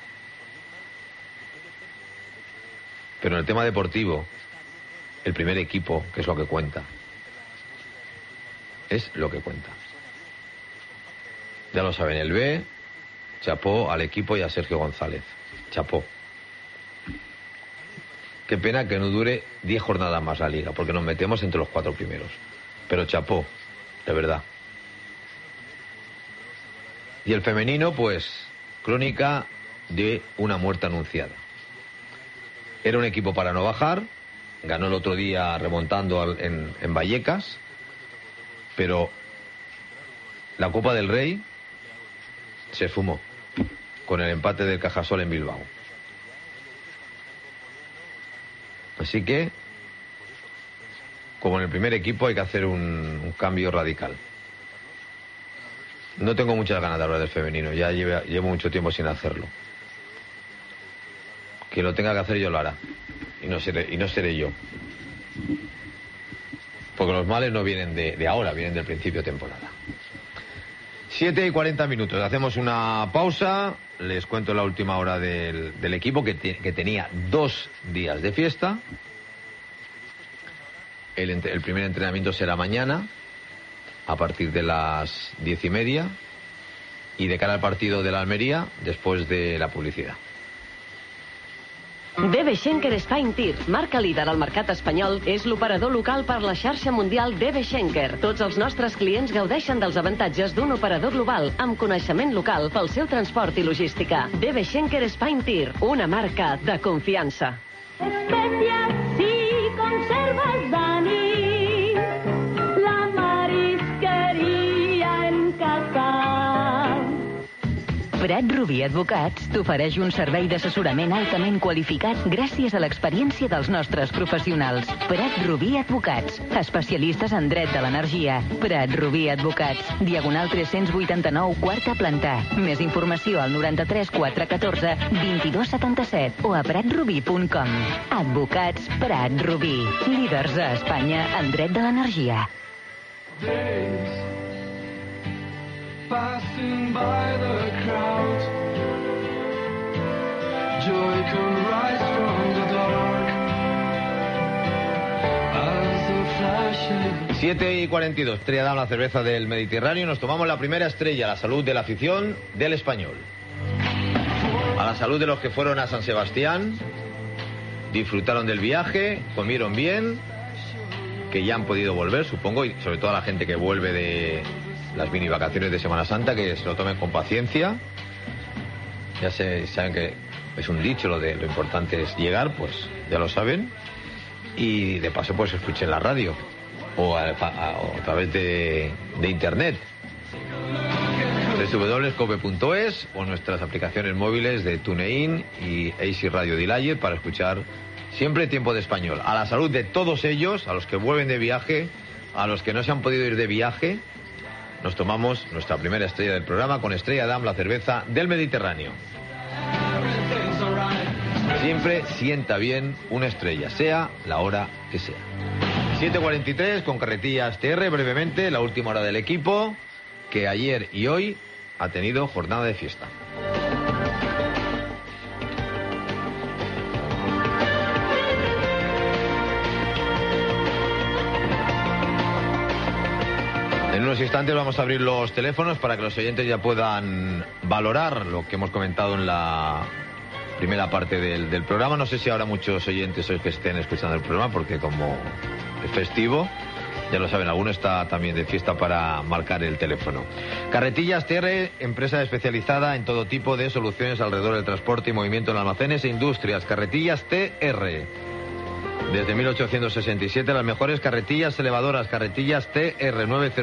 Speaker 1: Pero en el tema deportivo, el primer equipo, que es lo que cuenta, es lo que cuenta. Ya lo saben, el B, chapó al equipo y a Sergio González. Chapó. Qué pena que no dure 10 jornadas más la liga, porque nos metemos entre los 4 primeros. Pero chapó, de verdad. Y el femenino, pues, crónica de una muerte anunciada. Era un equipo para no bajar, ganó el otro día remontando en Vallecas, pero la Copa del Rey se fumó con el empate del Cajasol en Bilbao. Así que, como en el primer equipo, hay que hacer un cambio radical. No tengo muchas ganas de hablar del femenino, ya llevo mucho tiempo sin hacerlo. Quien lo tenga que hacer yo lo hará, y no seré yo. Porque los males no vienen de ahora, vienen del principio de temporada. 7:40, hacemos una pausa, les cuento la última hora del equipo que tenía 2 días de fiesta. El primer entrenamiento será mañana, a partir de las 10:30, y de cara al partido de la Almería, después de la publicidad.
Speaker 2: DB Schenker Spine Tir, marca líder al mercat espanyol, és l'operador local per la xarxa mundial DB Schenker. Tots els nostres clients gaudeixen dels avantatges d'un operador global amb coneixement local pel seu transport i logística. DB Schenker Spine Tir, una marca de confiança.
Speaker 3: Especias y conservas Dani, la marisqueria en casa.
Speaker 4: Prat Rubí Advocats t'ofereix un servei d'assessorament altament qualificat gràcies a l'experiència dels nostres professionals. Prat Rubí Advocats, especialistes en dret de l'energia. Prat Rubí Advocats, Diagonal 389, quarta planta. Més informació al 93 414 2277 o a pratrubí.com. Advocats Prat Rubí, líders a Espanya en dret de l'energia.
Speaker 5: Passing by the crowd, joy can rise from the dark as the flashing.
Speaker 1: 7:42, Estrella Damm, la cerveza del Mediterráneo. Nos tomamos la primera estrella, la salud de la afición del Español. A la salud de los que fueron a San Sebastián, disfrutaron del viaje, comieron bien, que ya han podido volver, supongo, y sobre todo a la gente que vuelve de las mini vacaciones de Semana Santa, que se lo tomen con paciencia. Ya saben que es un dicho, lo importante es llegar, pues ya lo saben. Y de paso pues escuchen la radio o a través de internet, www.cope.es, o nuestras aplicaciones móviles de TuneIn y AC Radio Delay para escuchar siempre Tiempo de Español. A la salud de todos ellos, a los que vuelven de viaje, a los que no se han podido ir de viaje, nos tomamos nuestra primera estrella del programa con Estrella Damm, la cerveza del Mediterráneo. Siempre sienta bien una estrella, sea la hora que sea. 7:43 con Carretillas TR, brevemente, la última hora del equipo, que ayer y hoy ha tenido jornada de fiesta. En unos instantes vamos a abrir los teléfonos para que los oyentes ya puedan valorar lo que hemos comentado en la primera parte del programa. No sé si habrá muchos oyentes hoy que estén escuchando el programa, porque como es festivo, ya lo saben, alguno está también de fiesta para marcar el teléfono. Carretillas TR, empresa especializada en todo tipo de soluciones alrededor del transporte y movimiento en almacenes e industrias. Carretillas TR. Desde 1867, las mejores carretillas elevadoras. Carretillas TR,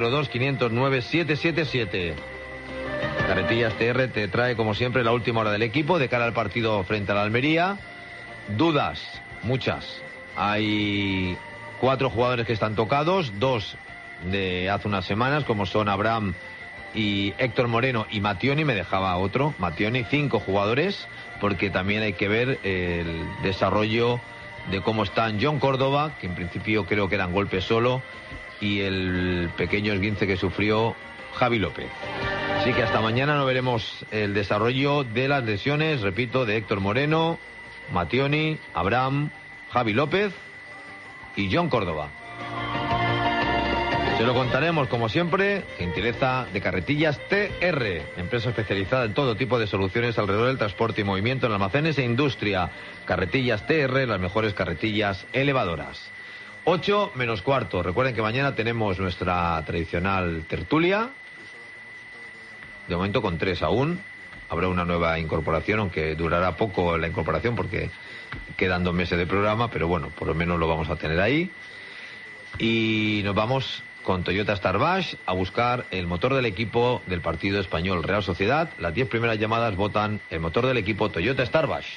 Speaker 1: 902-509-777. Carretillas TR te trae, como siempre, la última hora del equipo de cara al partido frente a la Almería. Dudas, muchas. Hay 4 jugadores que están tocados, 2 de hace unas semanas, como son Abraham y Héctor Moreno y Mattioni. Me dejaba otro, Mattioni. 5 jugadores, porque también hay que ver el desarrollo de cómo están John Córdoba, que en principio creo que eran golpes solo, y el pequeño esguince que sufrió Javi López. Así que hasta mañana no veremos el desarrollo de las lesiones, repito, de Héctor Moreno, Mattioni, Abraham, Javi López y John Córdoba. Se lo contaremos, como siempre, gentileza de Carretillas TR, empresa especializada en todo tipo de soluciones alrededor del transporte y movimiento en almacenes e industria. Carretillas TR, las mejores carretillas elevadoras. 8 menos cuarto. Recuerden que mañana tenemos nuestra tradicional tertulia. De momento con 3 aún. Habrá una nueva incorporación, aunque durará poco la incorporación porque quedan 2 meses de programa, pero bueno, por lo menos lo vamos a tener ahí. Y nos vamos con Toyota Starbash a buscar el motor del equipo del partido español Real Sociedad. Las 10 primeras llamadas votan el motor del equipo Toyota Starbash.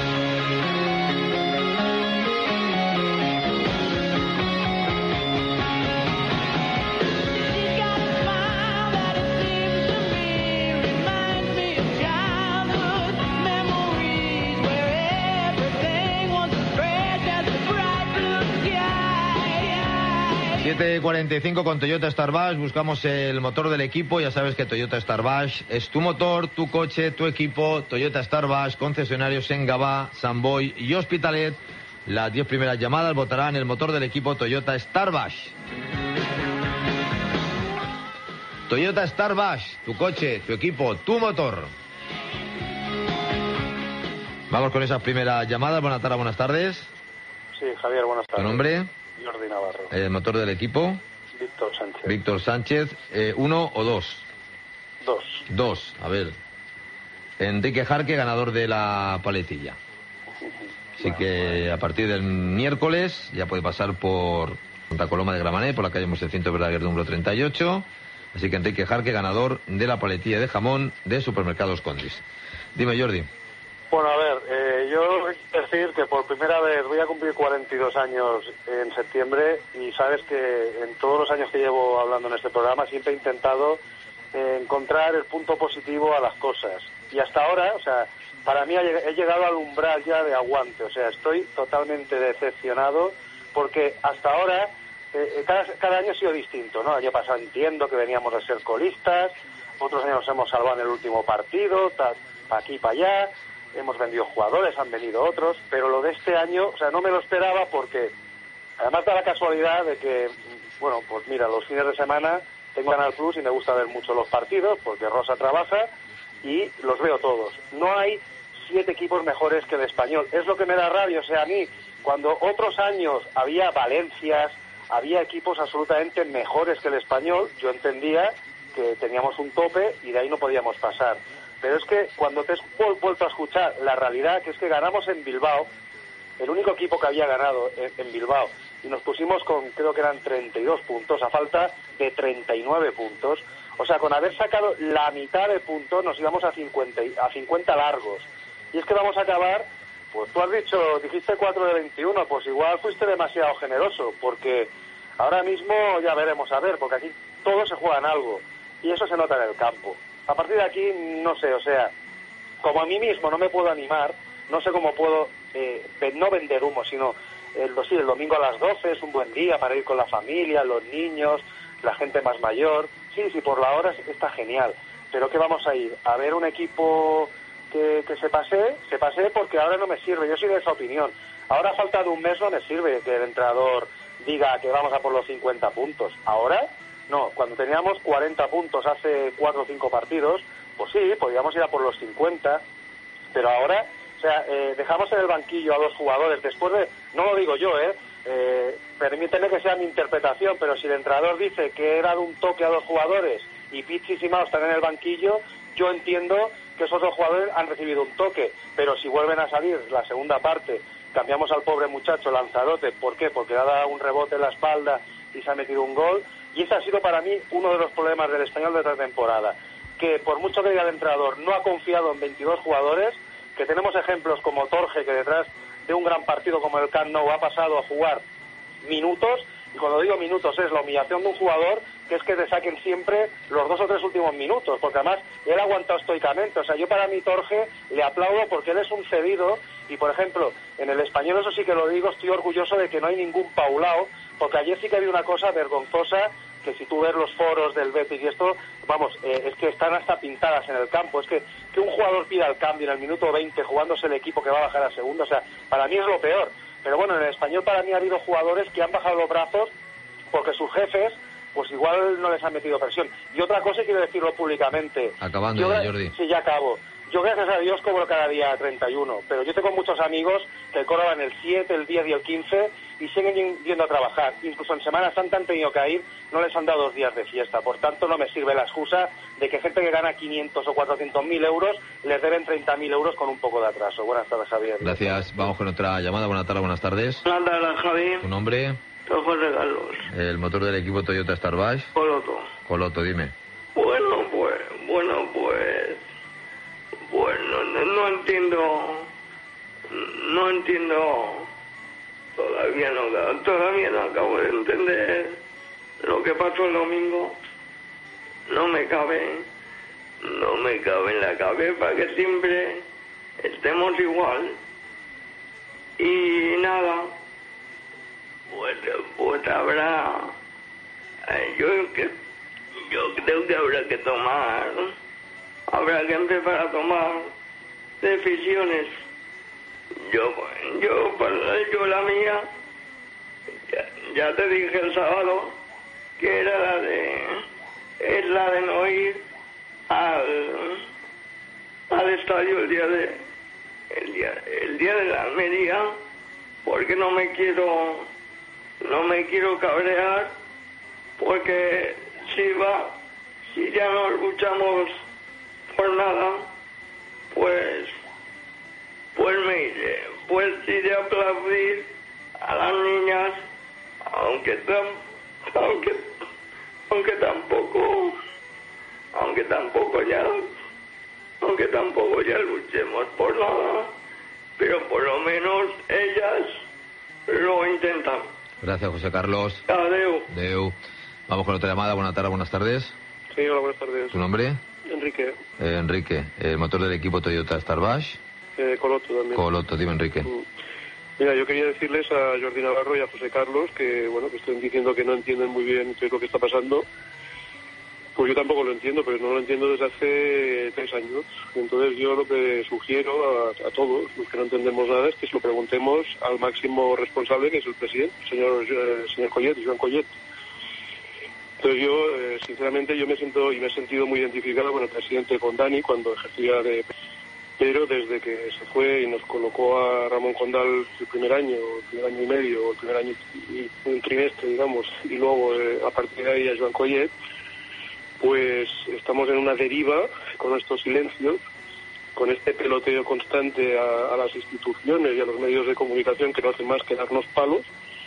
Speaker 1: Siete 45 con Toyota Starbash, buscamos el motor del equipo. Ya sabes que Toyota Starbash es tu motor, tu coche, tu equipo. Toyota Starbash, concesionarios en Gavà, Sant Boi y Hospitalet. Las 10 primeras llamadas votarán el motor del equipo Toyota Starbash. Toyota Starbash, tu coche, tu equipo, tu motor. Vamos con esas primeras llamadas. Buenas tardes.
Speaker 6: Sí, Javier, buenas tardes.
Speaker 1: ¿Tu nombre?
Speaker 6: Jordi Navarro.
Speaker 1: El motor del equipo.
Speaker 6: Víctor Sánchez.
Speaker 1: Víctor Sánchez. ¿1 o 2?
Speaker 6: 2.
Speaker 1: 2, a ver. Enrique Jarque, ganador de la paletilla. Así que a partir del miércoles ya puede pasar por Santa Coloma de Gramenet, por la calle Moseciento Verdaguer número 38. Así que Enrique Jarque, ganador de la paletilla de jamón de Supermercados Condis. Dime, Jordi.
Speaker 6: Bueno, a ver, yo quiero decir que por primera vez voy a cumplir 42 años en septiembre y sabes que en todos los años que llevo hablando en este programa siempre he intentado encontrar el punto positivo a las cosas. Y hasta ahora, o sea, para mí he llegado al umbral ya de aguante. O sea, estoy totalmente decepcionado porque hasta ahora cada año ha sido distinto, ¿no? El año pasado entiendo que veníamos a ser colistas, otros años nos hemos salvado en el último partido, para aquí y para allá, hemos vendido jugadores, han venido otros, pero lo de este año, o sea, no me lo esperaba porque además da la casualidad de que, bueno, pues mira, los fines de semana tengo Canal Plus y me gusta ver mucho los partidos porque Rosa trabaja y los veo todos. No hay 7 equipos mejores que el Español. Es lo que me da rabia. O sea, a mí, cuando otros años había Valencias, había equipos absolutamente mejores que el Español, yo entendía que teníamos un tope y de ahí no podíamos pasar. Pero es que cuando te he vuelto a escuchar la realidad, que es que ganamos en Bilbao, el único equipo que había ganado en Bilbao, y nos pusimos con, creo que eran 32 puntos, a falta de 39 puntos. O sea, con haber sacado la mitad de puntos nos íbamos a 50 largos. Y es que vamos a acabar, pues tú dijiste 4 de 21, pues igual fuiste demasiado generoso, porque ahora mismo ya veremos a ver, porque aquí todos se juegan algo, y eso se nota en el campo. A partir de aquí, no sé, o sea, como a mí mismo no me puedo animar, no sé cómo puedo no vender humo, sino el domingo a las 12 es un buen día para ir con la familia, los niños, la gente más mayor. Sí, por la hora está genial, pero ¿qué vamos a ir? ¿A ver un equipo que se pase porque ahora no me sirve? Yo soy de esa opinión. Ahora a falta de un mes no me sirve que el entrenador diga que vamos a por los 50 puntos. Ahora, no, cuando teníamos 40 puntos hace 4 o 5 partidos, pues sí, podíamos ir a por los 50, pero ahora, o sea, dejamos en el banquillo a 2 jugadores, después de, no lo digo yo, permíteme que sea mi interpretación, pero si el entrenador dice que era de un toque a 2 jugadores y Pichis y Mao están en el banquillo, yo entiendo que esos 2 jugadores han recibido un toque, pero si vuelven a salir la segunda parte, cambiamos al pobre muchacho Lanzarote, ¿por qué? Porque le ha dado un rebote en la espalda y se ha metido un gol, y ese ha sido para mí uno de los problemas del Español de esta temporada, que por mucho que diga el entrenador no ha confiado en 22 jugadores, que tenemos ejemplos como Torge, que detrás de un gran partido como el Camp Nou ha pasado a jugar minutos, y cuando digo minutos es la humillación de un jugador, que es que te saquen siempre los 2 o 3 últimos minutos, porque además él ha aguantado estoicamente. O sea, yo para mí Torge le aplaudo porque él es un cedido, y por ejemplo, en el Español, eso sí que lo digo, estoy orgulloso de que no hay ningún Paulao, porque ayer sí que había una cosa vergonzosa, que si tú ves los foros del Betis y esto, vamos, es que están hasta pintadas en el campo. Es que un jugador pida el cambio en el minuto 20 jugándose el equipo que va a bajar a segundo, o sea, para mí es lo peor. Pero bueno, en el Español para mí ha habido jugadores que han bajado los brazos porque sus jefes, pues igual no les han metido presión. Y otra cosa, y quiero decirlo públicamente.
Speaker 1: Acabando ya, Jordi.
Speaker 6: Sí, ya acabo. Yo, gracias a Dios, cobro cada día 31, pero yo tengo muchos amigos que cobran el 7, el 10 y el 15 y siguen yendo a trabajar. Incluso en Semana Santa han tenido que ir, no les han dado 2 días de fiesta. Por tanto, no me sirve la excusa de que gente que gana 500 o 400.000 euros les deben 30.000 euros con un poco de atraso. Buenas tardes, Javier.
Speaker 1: Gracias. Vamos con otra llamada. Buenas tardes.
Speaker 7: Buenas tardes, Javier.
Speaker 1: ¿Tu nombre?
Speaker 7: José Carlos.
Speaker 1: El motor del equipo Toyota Starbash. Coloto, dime.
Speaker 7: Bueno, no entiendo, todavía no acabo de entender lo que pasó el domingo. No me cabe en la cabeza que siempre estemos igual. Y nada, pues habrá, yo creo que habrá que empezar a tomar decisiones. Yo la mía, ya te dije el sábado que era la de no ir al estadio el día el día de la Almería, porque no me quiero cabrear, porque si ya no luchamos por nada, pues me iré, pues iré a aplaudir a las niñas, aunque tampoco ya luchemos por nada, pero por lo menos ellas lo intentan.
Speaker 1: Gracias, José Carlos.
Speaker 7: Adeu.
Speaker 1: Adeu. Vamos con otra llamada. Buenas tardes.
Speaker 6: Sí, hola, buenas tardes.
Speaker 1: ¿Tu nombre?
Speaker 6: Enrique.
Speaker 1: Enrique. El motor del equipo Toyota Starbash.
Speaker 6: Coloto también.
Speaker 1: Coloto, dime, Enrique.
Speaker 6: Mira, yo quería decirles a Jordi Navarro y a José Carlos que estén diciendo que no entienden muy bien qué es lo que está pasando. Pues yo tampoco lo entiendo, pero no lo entiendo desde hace 3 años. Entonces yo lo que sugiero a todos los que no entendemos nada es que se lo preguntemos al máximo responsable, que es el presidente, el señor Collet, Joan Collet. Entonces yo, sinceramente, me he sentido muy identificado con el presidente, con Dani, cuando ejercía de... Pero desde que se fue y nos colocó a Ramón Condal el primer año y medio, el primer año y un trimestre, digamos, y luego a partir de ahí a Joan Collet, pues estamos en una deriva con estos silencios, con este peloteo constante a las instituciones y a los medios de comunicación que no hacen más que darnos palos,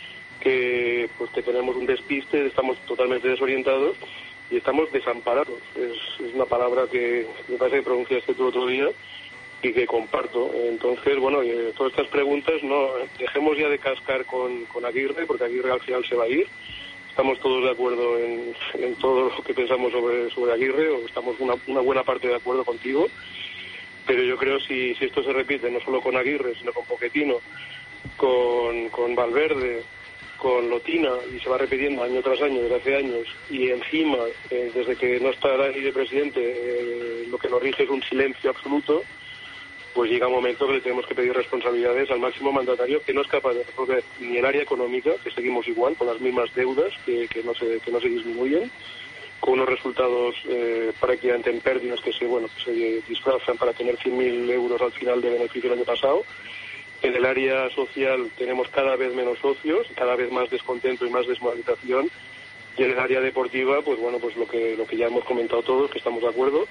Speaker 6: que tenemos un despiste, estamos totalmente desorientados y estamos desamparados. Es una palabra que me parece que pronunciaste tú otro día y que comparto. Entonces, todas estas preguntas, no dejemos ya de cascar con Aguirre, porque Aguirre al final se va a ir. Estamos todos de acuerdo en todo lo que pensamos sobre Aguirre, o estamos una buena parte de acuerdo contigo, pero yo creo si esto se repite no solo con Aguirre, sino con Pochettino, con Valverde, con Lotina, y se va repitiendo año tras año desde hace años, y encima, desde que no está Dani de presidente, lo que nos rige es un silencio absoluto, pues llega un momento que le tenemos que pedir responsabilidades al máximo mandatario, que no es capaz de resolver ni el área económica, que seguimos igual, con las mismas deudas que no se disminuyen, con unos resultados prácticamente en pérdidas que se disfrazan para tener 100.000 euros al final de beneficio el año pasado. En el área social tenemos cada vez menos socios, cada vez más descontento y más desmoralización. Y en el área deportiva, pues lo que ya hemos comentado todos, que estamos de acuerdo.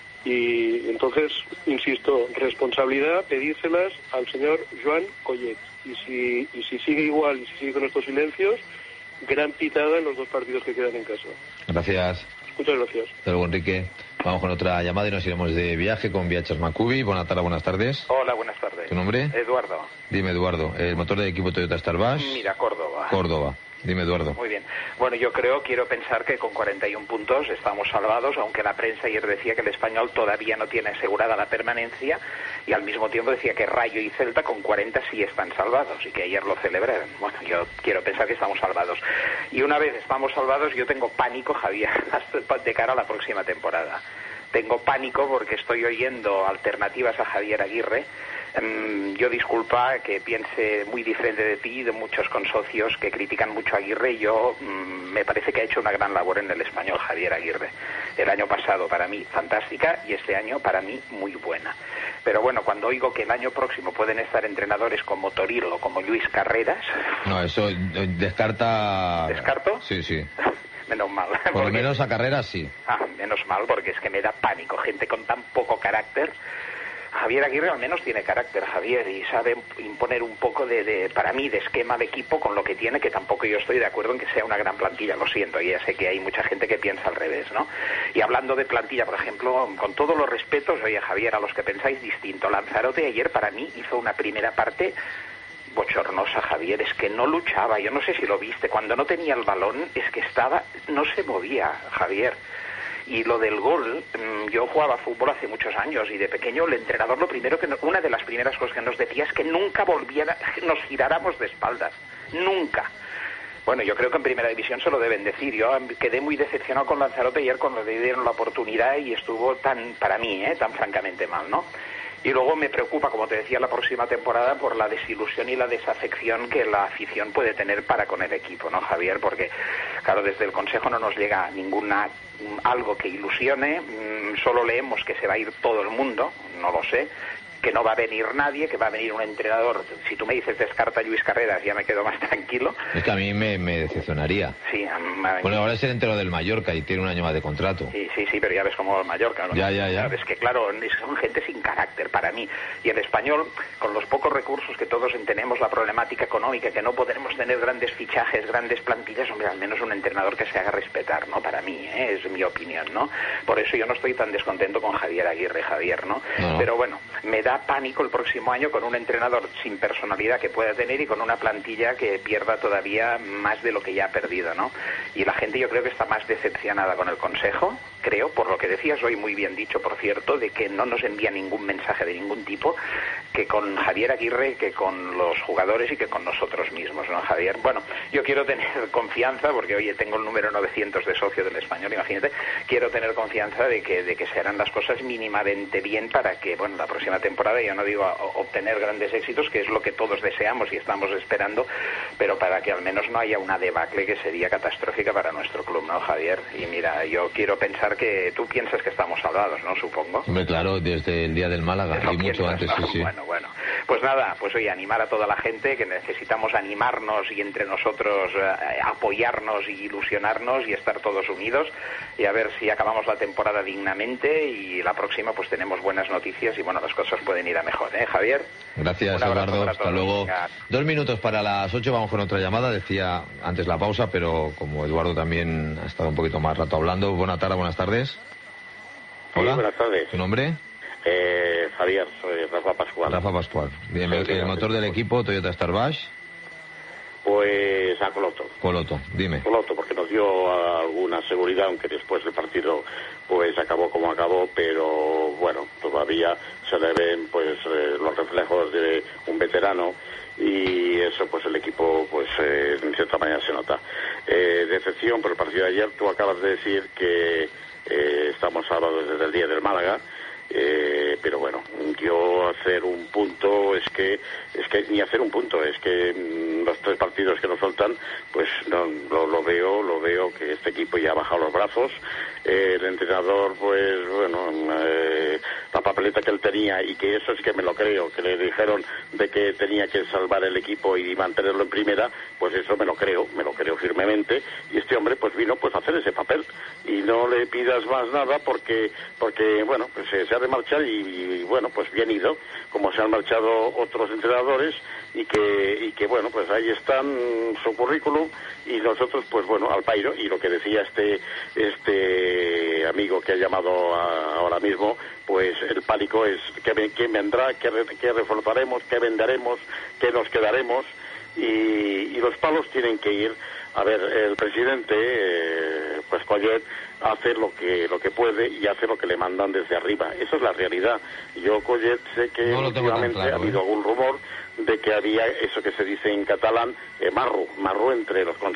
Speaker 6: Y entonces, insisto, responsabilidad, pedírselas al señor Joan Collet. Y si sigue igual y si sigue con estos silencios, gran pitada en los 2 partidos que quedan en casa.
Speaker 1: Gracias.
Speaker 6: Muchas gracias.
Speaker 1: Hasta luego, Enrique. Vamos con otra llamada y nos iremos de viaje con Viajes Macubi. Buenas tardes.
Speaker 8: Hola, buenas tardes.
Speaker 1: ¿Tu nombre?
Speaker 8: Eduardo.
Speaker 1: Dime, Eduardo. ¿El motor del equipo Toyota Starbash?
Speaker 8: Mira, Córdoba.
Speaker 1: Córdoba. Dime, Eduardo.
Speaker 8: Muy bien. Bueno, yo quiero pensar que con 41 puntos estamos salvados, aunque la prensa ayer decía que el Español todavía no tiene asegurada la permanencia, y al mismo tiempo decía que Rayo y Celta con 40 sí están salvados, y que ayer lo celebraron. Bueno, yo quiero pensar que estamos salvados. Y una vez estamos salvados, yo tengo pánico, Javier, de cara a la próxima temporada. Tengo pánico porque estoy oyendo alternativas a Javier Aguirre. Yo disculpa que piense muy diferente de ti y de muchos consocios que critican mucho a Aguirre. Yo me parece que ha hecho una gran labor en el Español Javier Aguirre. El año pasado para mí fantástica y este año para mí muy buena. Pero bueno, cuando oigo que el año próximo pueden estar entrenadores como Toril o como Luis Carreras...
Speaker 1: No, eso descarta...
Speaker 8: ¿Descarto?
Speaker 1: Sí.
Speaker 8: Menos mal.
Speaker 1: Por lo menos a Carreras sí.
Speaker 8: Menos mal, porque es que me da pánico. Gente con tan poco carácter. Javier Aguirre al menos tiene carácter, Javier, y sabe imponer un poco para mí, de esquema de equipo con lo que tiene, que tampoco yo estoy de acuerdo en que sea una gran plantilla, lo siento, y ya sé que hay mucha gente que piensa al revés, ¿no? Y hablando de plantilla, por ejemplo, con todos los respetos, oye, Javier, a los que pensáis distinto, Lanzarote ayer para mí hizo una primera parte bochornosa, Javier, es que no luchaba, yo no sé si lo viste, cuando no tenía el balón, es que no se movía, Javier. Y lo del gol, yo jugaba fútbol hace muchos años y de pequeño el entrenador una de las primeras cosas que nos decía es que nunca nos giráramos de espaldas, nunca. Bueno, yo creo que en Primera División se lo deben decir. Yo quedé muy decepcionado con Lanzarote ayer cuando le dieron la oportunidad y estuvo para mí, tan francamente mal, ¿no? Y luego me preocupa, como te decía, la próxima temporada por la desilusión y la desafección que la afición puede tener para con el equipo, ¿no, Javier? Porque, claro, desde el Consejo no nos llega algo que ilusione, solo leemos que se va a ir todo el mundo, no lo sé. que no va a venir nadie, que va a venir un entrenador. Si tú me dices descarta a Lluís Carreras, ya me quedo más tranquilo.
Speaker 1: Es que a mí me decepcionaría.
Speaker 8: Sí,
Speaker 1: Bueno, ahora es el entrenador del Mallorca y tiene un año más de contrato.
Speaker 8: Sí, pero ya ves cómo el Mallorca, ¿no?
Speaker 1: Ya.
Speaker 8: Es que, claro, son gente sin carácter para mí. Y el español, con los pocos recursos que todos tenemos, la problemática económica, que no podremos tener grandes fichajes, grandes plantillas, hombre, al menos un entrenador que se haga respetar, ¿no? Para mí, es mi opinión, ¿no? Por eso yo no estoy tan descontento con Javier Aguirre, ¿no? Pero bueno, me da pánico el próximo año con un entrenador sin personalidad que pueda tener y con una plantilla que pierda todavía más de lo que ya ha perdido, ¿no? Y la gente yo creo que está más decepcionada con el Consejo, creo, por lo que decías hoy, muy bien dicho, por cierto, de que no nos envía ningún mensaje de ningún tipo, que con Javier Aguirre, que con los jugadores y que con nosotros mismos, ¿no, Javier? Bueno, yo quiero tener confianza, porque hoy tengo el número 900 de socio del Español, imagínate, quiero tener confianza de que se harán las cosas mínimamente bien para que, bueno, la próxima temporada, yo no digo obtener grandes éxitos, que es lo que todos deseamos y estamos esperando, pero para que al menos no haya una debacle que sería catastrófica para nuestro club, ¿no, Javier? Y mira, yo quiero pensar que tú piensas que estamos salvados, ¿no? Supongo.
Speaker 1: Hombre, claro, desde el día del Málaga y mucho antes, sí.
Speaker 8: Bueno. Pues nada, pues oye, animar a toda la gente, que necesitamos animarnos y entre nosotros apoyarnos y ilusionarnos y estar todos unidos y a ver si acabamos la temporada dignamente y la próxima pues tenemos buenas noticias y bueno, las cosas pueden ir a mejor, ¿eh, Javier?
Speaker 1: Gracias, Eduardo, hasta luego. Venga. 2 minutos para las 8, vamos con otra llamada, decía antes la pausa, pero como Eduardo también ha estado un poquito más rato hablando, buenas tardes. Hola.
Speaker 9: Sí, buenas tardes.
Speaker 1: ¿Tu nombre?
Speaker 9: Javier, soy Rafa Pascual.
Speaker 1: Rafa Pascual. Bien, ¿el motor del equipo Toyota Starbash?
Speaker 9: Pues a
Speaker 1: Coloto, dime.
Speaker 9: Coloto, porque nos dio alguna seguridad, aunque después el partido pues acabó como acabó, pero bueno, todavía se le ven pues los reflejos de un veterano y eso pues el equipo pues en cierta manera se nota. Decepción por el partido de ayer, tú acabas de decir que estamos hablando desde el día del Málaga. Pero bueno, yo hacer un punto es que ni hacer un punto, es que los 3 partidos que nos faltan pues no lo veo que este equipo ya ha bajado los brazos, el entrenador pues bueno, la papeleta que él tenía, y que eso es que me lo creo, que le dijeron de que tenía que salvar el equipo y mantenerlo en primera, pues eso me lo creo firmemente, y este hombre pues vino pues a hacer ese papel y no le pidas más nada porque bueno, pues se ha de marchar y bueno, pues bien ido, como se han marchado otros entrenadores y que bueno, pues ahí están su currículum y nosotros pues bueno, al pairo. Y lo que decía este amigo que ha llamado ahora mismo, pues el pánico es quién vendrá, qué reforzaremos, qué venderemos, qué nos quedaremos, y los palos tienen que ir. A ver, el presidente, pues Collet, hace lo que puede y hace lo que le mandan desde arriba. Esa es la realidad. Yo, Collet, sé que no últimamente ha habido algún rumor de que había eso que se dice en catalán, marro entre los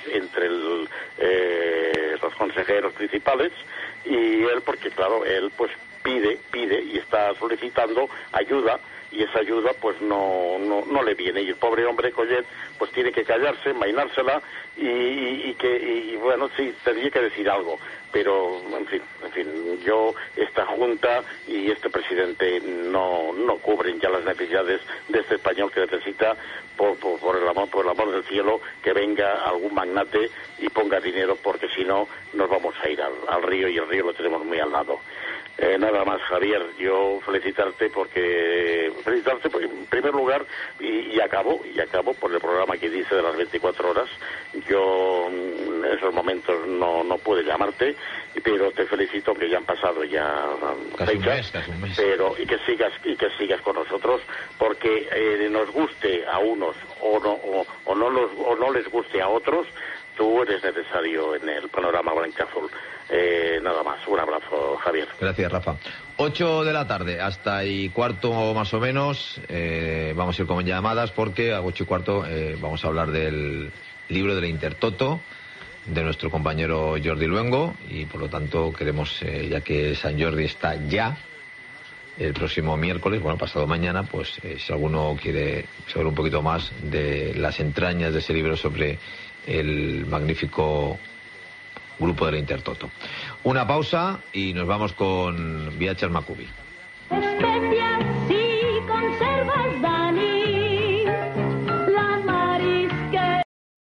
Speaker 9: consejeros principales, y él, porque claro, él pues pide y está solicitando ayuda, y esa ayuda pues no le viene, y el pobre hombre Collet pues tiene que callarse, mainársela y bueno, sí, tendría que decir algo, pero en fin, yo, esta junta y este presidente no cubren ya las necesidades de este español, que necesita por el amor del cielo que venga algún magnate y ponga dinero, porque si no nos vamos a ir al río, y el río lo tenemos muy al lado. Nada más, Javier, yo felicitarte porque en primer lugar, y acabo por el programa que dice de las 24 horas. Yo en esos momentos no pude llamarte, pero te felicito, que ya han pasado ya fechas,
Speaker 1: casi un mes.
Speaker 9: Pero y que sigas con nosotros, porque nos guste a unos o no les guste a otros, tú eres necesario en el panorama blanca-azul. Nada más, un abrazo, Javier.
Speaker 1: Gracias, Rafa. 8 de la tarde, hasta y cuarto más o menos, vamos a ir con llamadas, porque a 8 y cuarto vamos a hablar del libro del Intertoto, de nuestro compañero Jordi Luengo, y por lo tanto queremos, ya que San Jordi está ya el próximo miércoles, bueno, pasado mañana, pues si alguno quiere saber un poquito más de las entrañas de ese libro sobre el magnífico grupo del Intertoto. Una pausa y nos vamos con Viachas Macubi.
Speaker 3: Especias y conservas, Dani. La marisquería.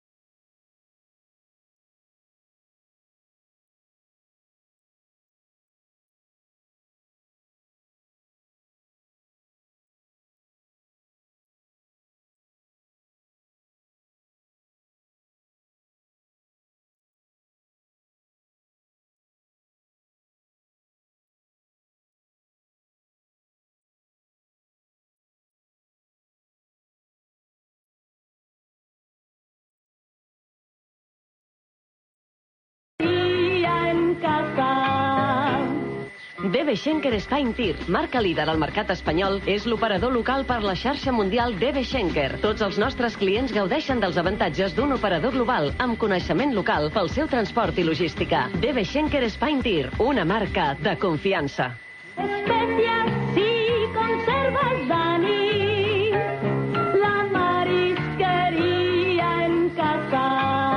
Speaker 3: En casa.
Speaker 2: DB Schenker Spine Tir, marca líder al mercat espanyol, és l'operador local per la xarxa mundial DB Schenker. Tots els nostres clients gaudeixen dels avantatges d'un operador global amb coneixement local pel seu transport i logística. DB Schenker Spine Tir, una marca de confiança.
Speaker 3: Especias y conservas, Dani. La marisquería en casa.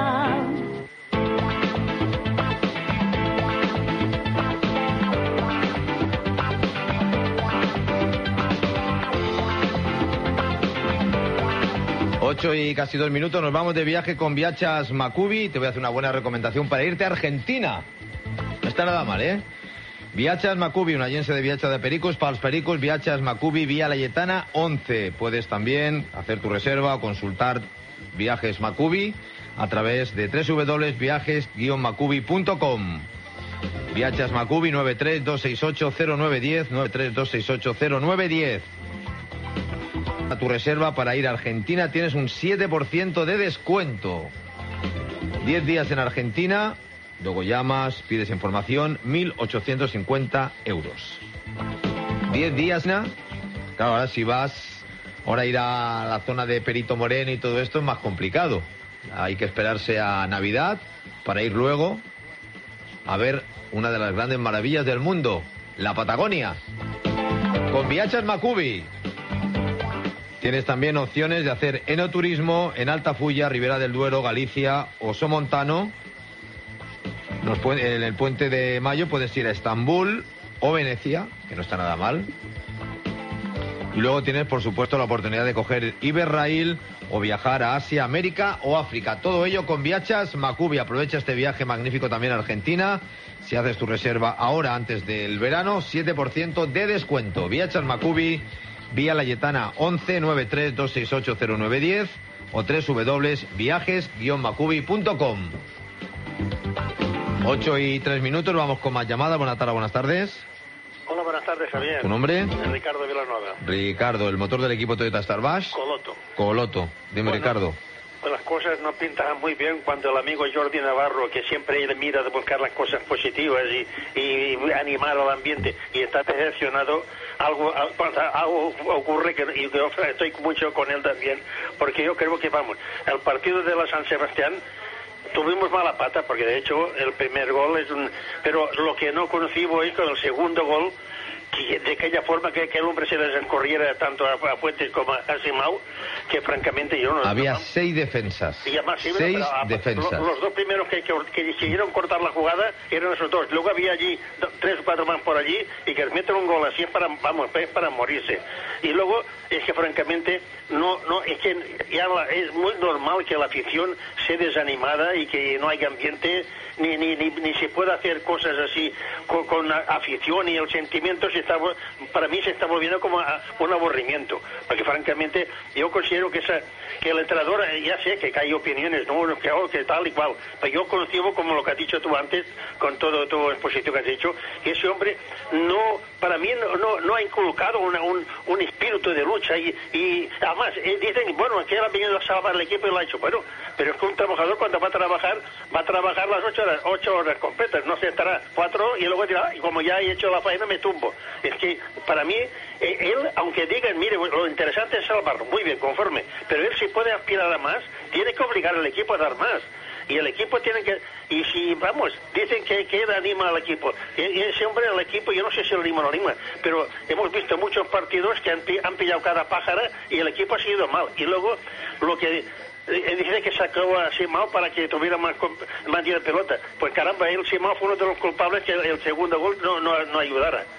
Speaker 1: 8 y casi 2 minutos, nos vamos de viaje con Viachas Macubi. Te voy a hacer una buena recomendación para irte a Argentina. No está nada mal, ¿eh? Viachas Macubi, una agència de viatge de pericos, pels pericos, Viachas Macubi, Vía Laietana 11. Puedes también hacer tu reserva o consultar Viajes Macubi a través de www.viajes-macubi.com. Viachas Macubi 932680910, 932680910. A tu reserva para ir a Argentina tienes un 7% de descuento. 10 días en Argentina, luego llamas, pides información, 1.850 euros. 10 días, claro, ahora si vas, ahora ir a la zona de Perito Moreno y todo esto es más complicado. Hay que esperarse a Navidad para ir luego a ver una de las grandes maravillas del mundo, la Patagonia. Con Viachas Macubi. Tienes también opciones de hacer enoturismo en Altafulla, Ribera del Duero, Galicia o Somontano. En el Puente de Mayo puedes ir a Estambul o Venecia, que no está nada mal. Y luego tienes, por supuesto, la oportunidad de coger Iberrail o viajar a Asia, América o África. Todo ello con Viachas Macubi. Aprovecha este viaje magnífico también a Argentina. Si haces tu reserva ahora, antes del verano, 7% de descuento. Viachas Macubi, Vía Laietana 11 932680910 o www.viajes-macubi.com. 8 y 3 minutos, vamos con más llamadas. Buenas tardes, buenas tardes.
Speaker 6: Hola, buenas tardes, Javier.
Speaker 1: ¿Tu nombre?
Speaker 6: Ricardo Villanueva.
Speaker 1: Ricardo, ¿el motor del equipo Toyota Starbash?
Speaker 6: Coloto.
Speaker 1: Coloto. Dime,
Speaker 6: Bueno,
Speaker 1: Ricardo.
Speaker 6: Pues las cosas no pintan muy bien cuando el amigo Jordi Navarro, que siempre él mira de buscar las cosas positivas y animar al ambiente, y está decepcionado, algo ocurre y yo estoy mucho con él también, porque yo creo que, vamos, el partido de la San Sebastián tuvimos mala pata, porque de hecho el primer gol es pero lo que no concibo es con el segundo gol, que de aquella forma que el hombre se les escorriera tanto a Fuentes como a Simao, que francamente yo no...
Speaker 1: Había 6 defensas.
Speaker 6: Y además, sí,
Speaker 1: 6 defensas.
Speaker 6: Los dos primeros que quisieron cortar la jugada eran esos dos. Luego había allí 3 o 4 más por allí y que meten un gol así es para morirse. Y luego es que francamente es que ya es muy normal que la afición sea desanimada y que no haya ambiente ni se pueda hacer cosas así con afición, y el sentimiento para mí se está volviendo como un aburrimiento, porque francamente yo considero que el entrenador, ya sé que hay opiniones, que tal y cual, pero yo concibo, como lo que has dicho tú antes, con todo tu exposición que has dicho, que ese hombre para mí no ha inculcado un espíritu de lucha, y además dicen, bueno, que él ha venido a salvar el equipo y lo ha hecho, bueno, pero es que un trabajador cuando va a trabajar las 8 horas completas, no se estará 4 y luego dirá, y como ya he hecho la faena me tumbo. Es que para mí él, aunque digan, mire, lo interesante es salvarlo, muy bien, conforme, pero él, si puede aspirar a más, tiene que obligar al equipo a dar más. Y el equipo tiene que... Y si, vamos, dicen que él anima al equipo. Ese hombre, al equipo, yo no sé si lo anima o no anima, pero hemos visto muchos partidos que han pillado cada pájara y el equipo ha sido mal. Y luego, lo que... dice que sacó a Simao para que tuviera más de pelota. Pues caramba, Simao fue uno de los culpables que el segundo gol no ayudara.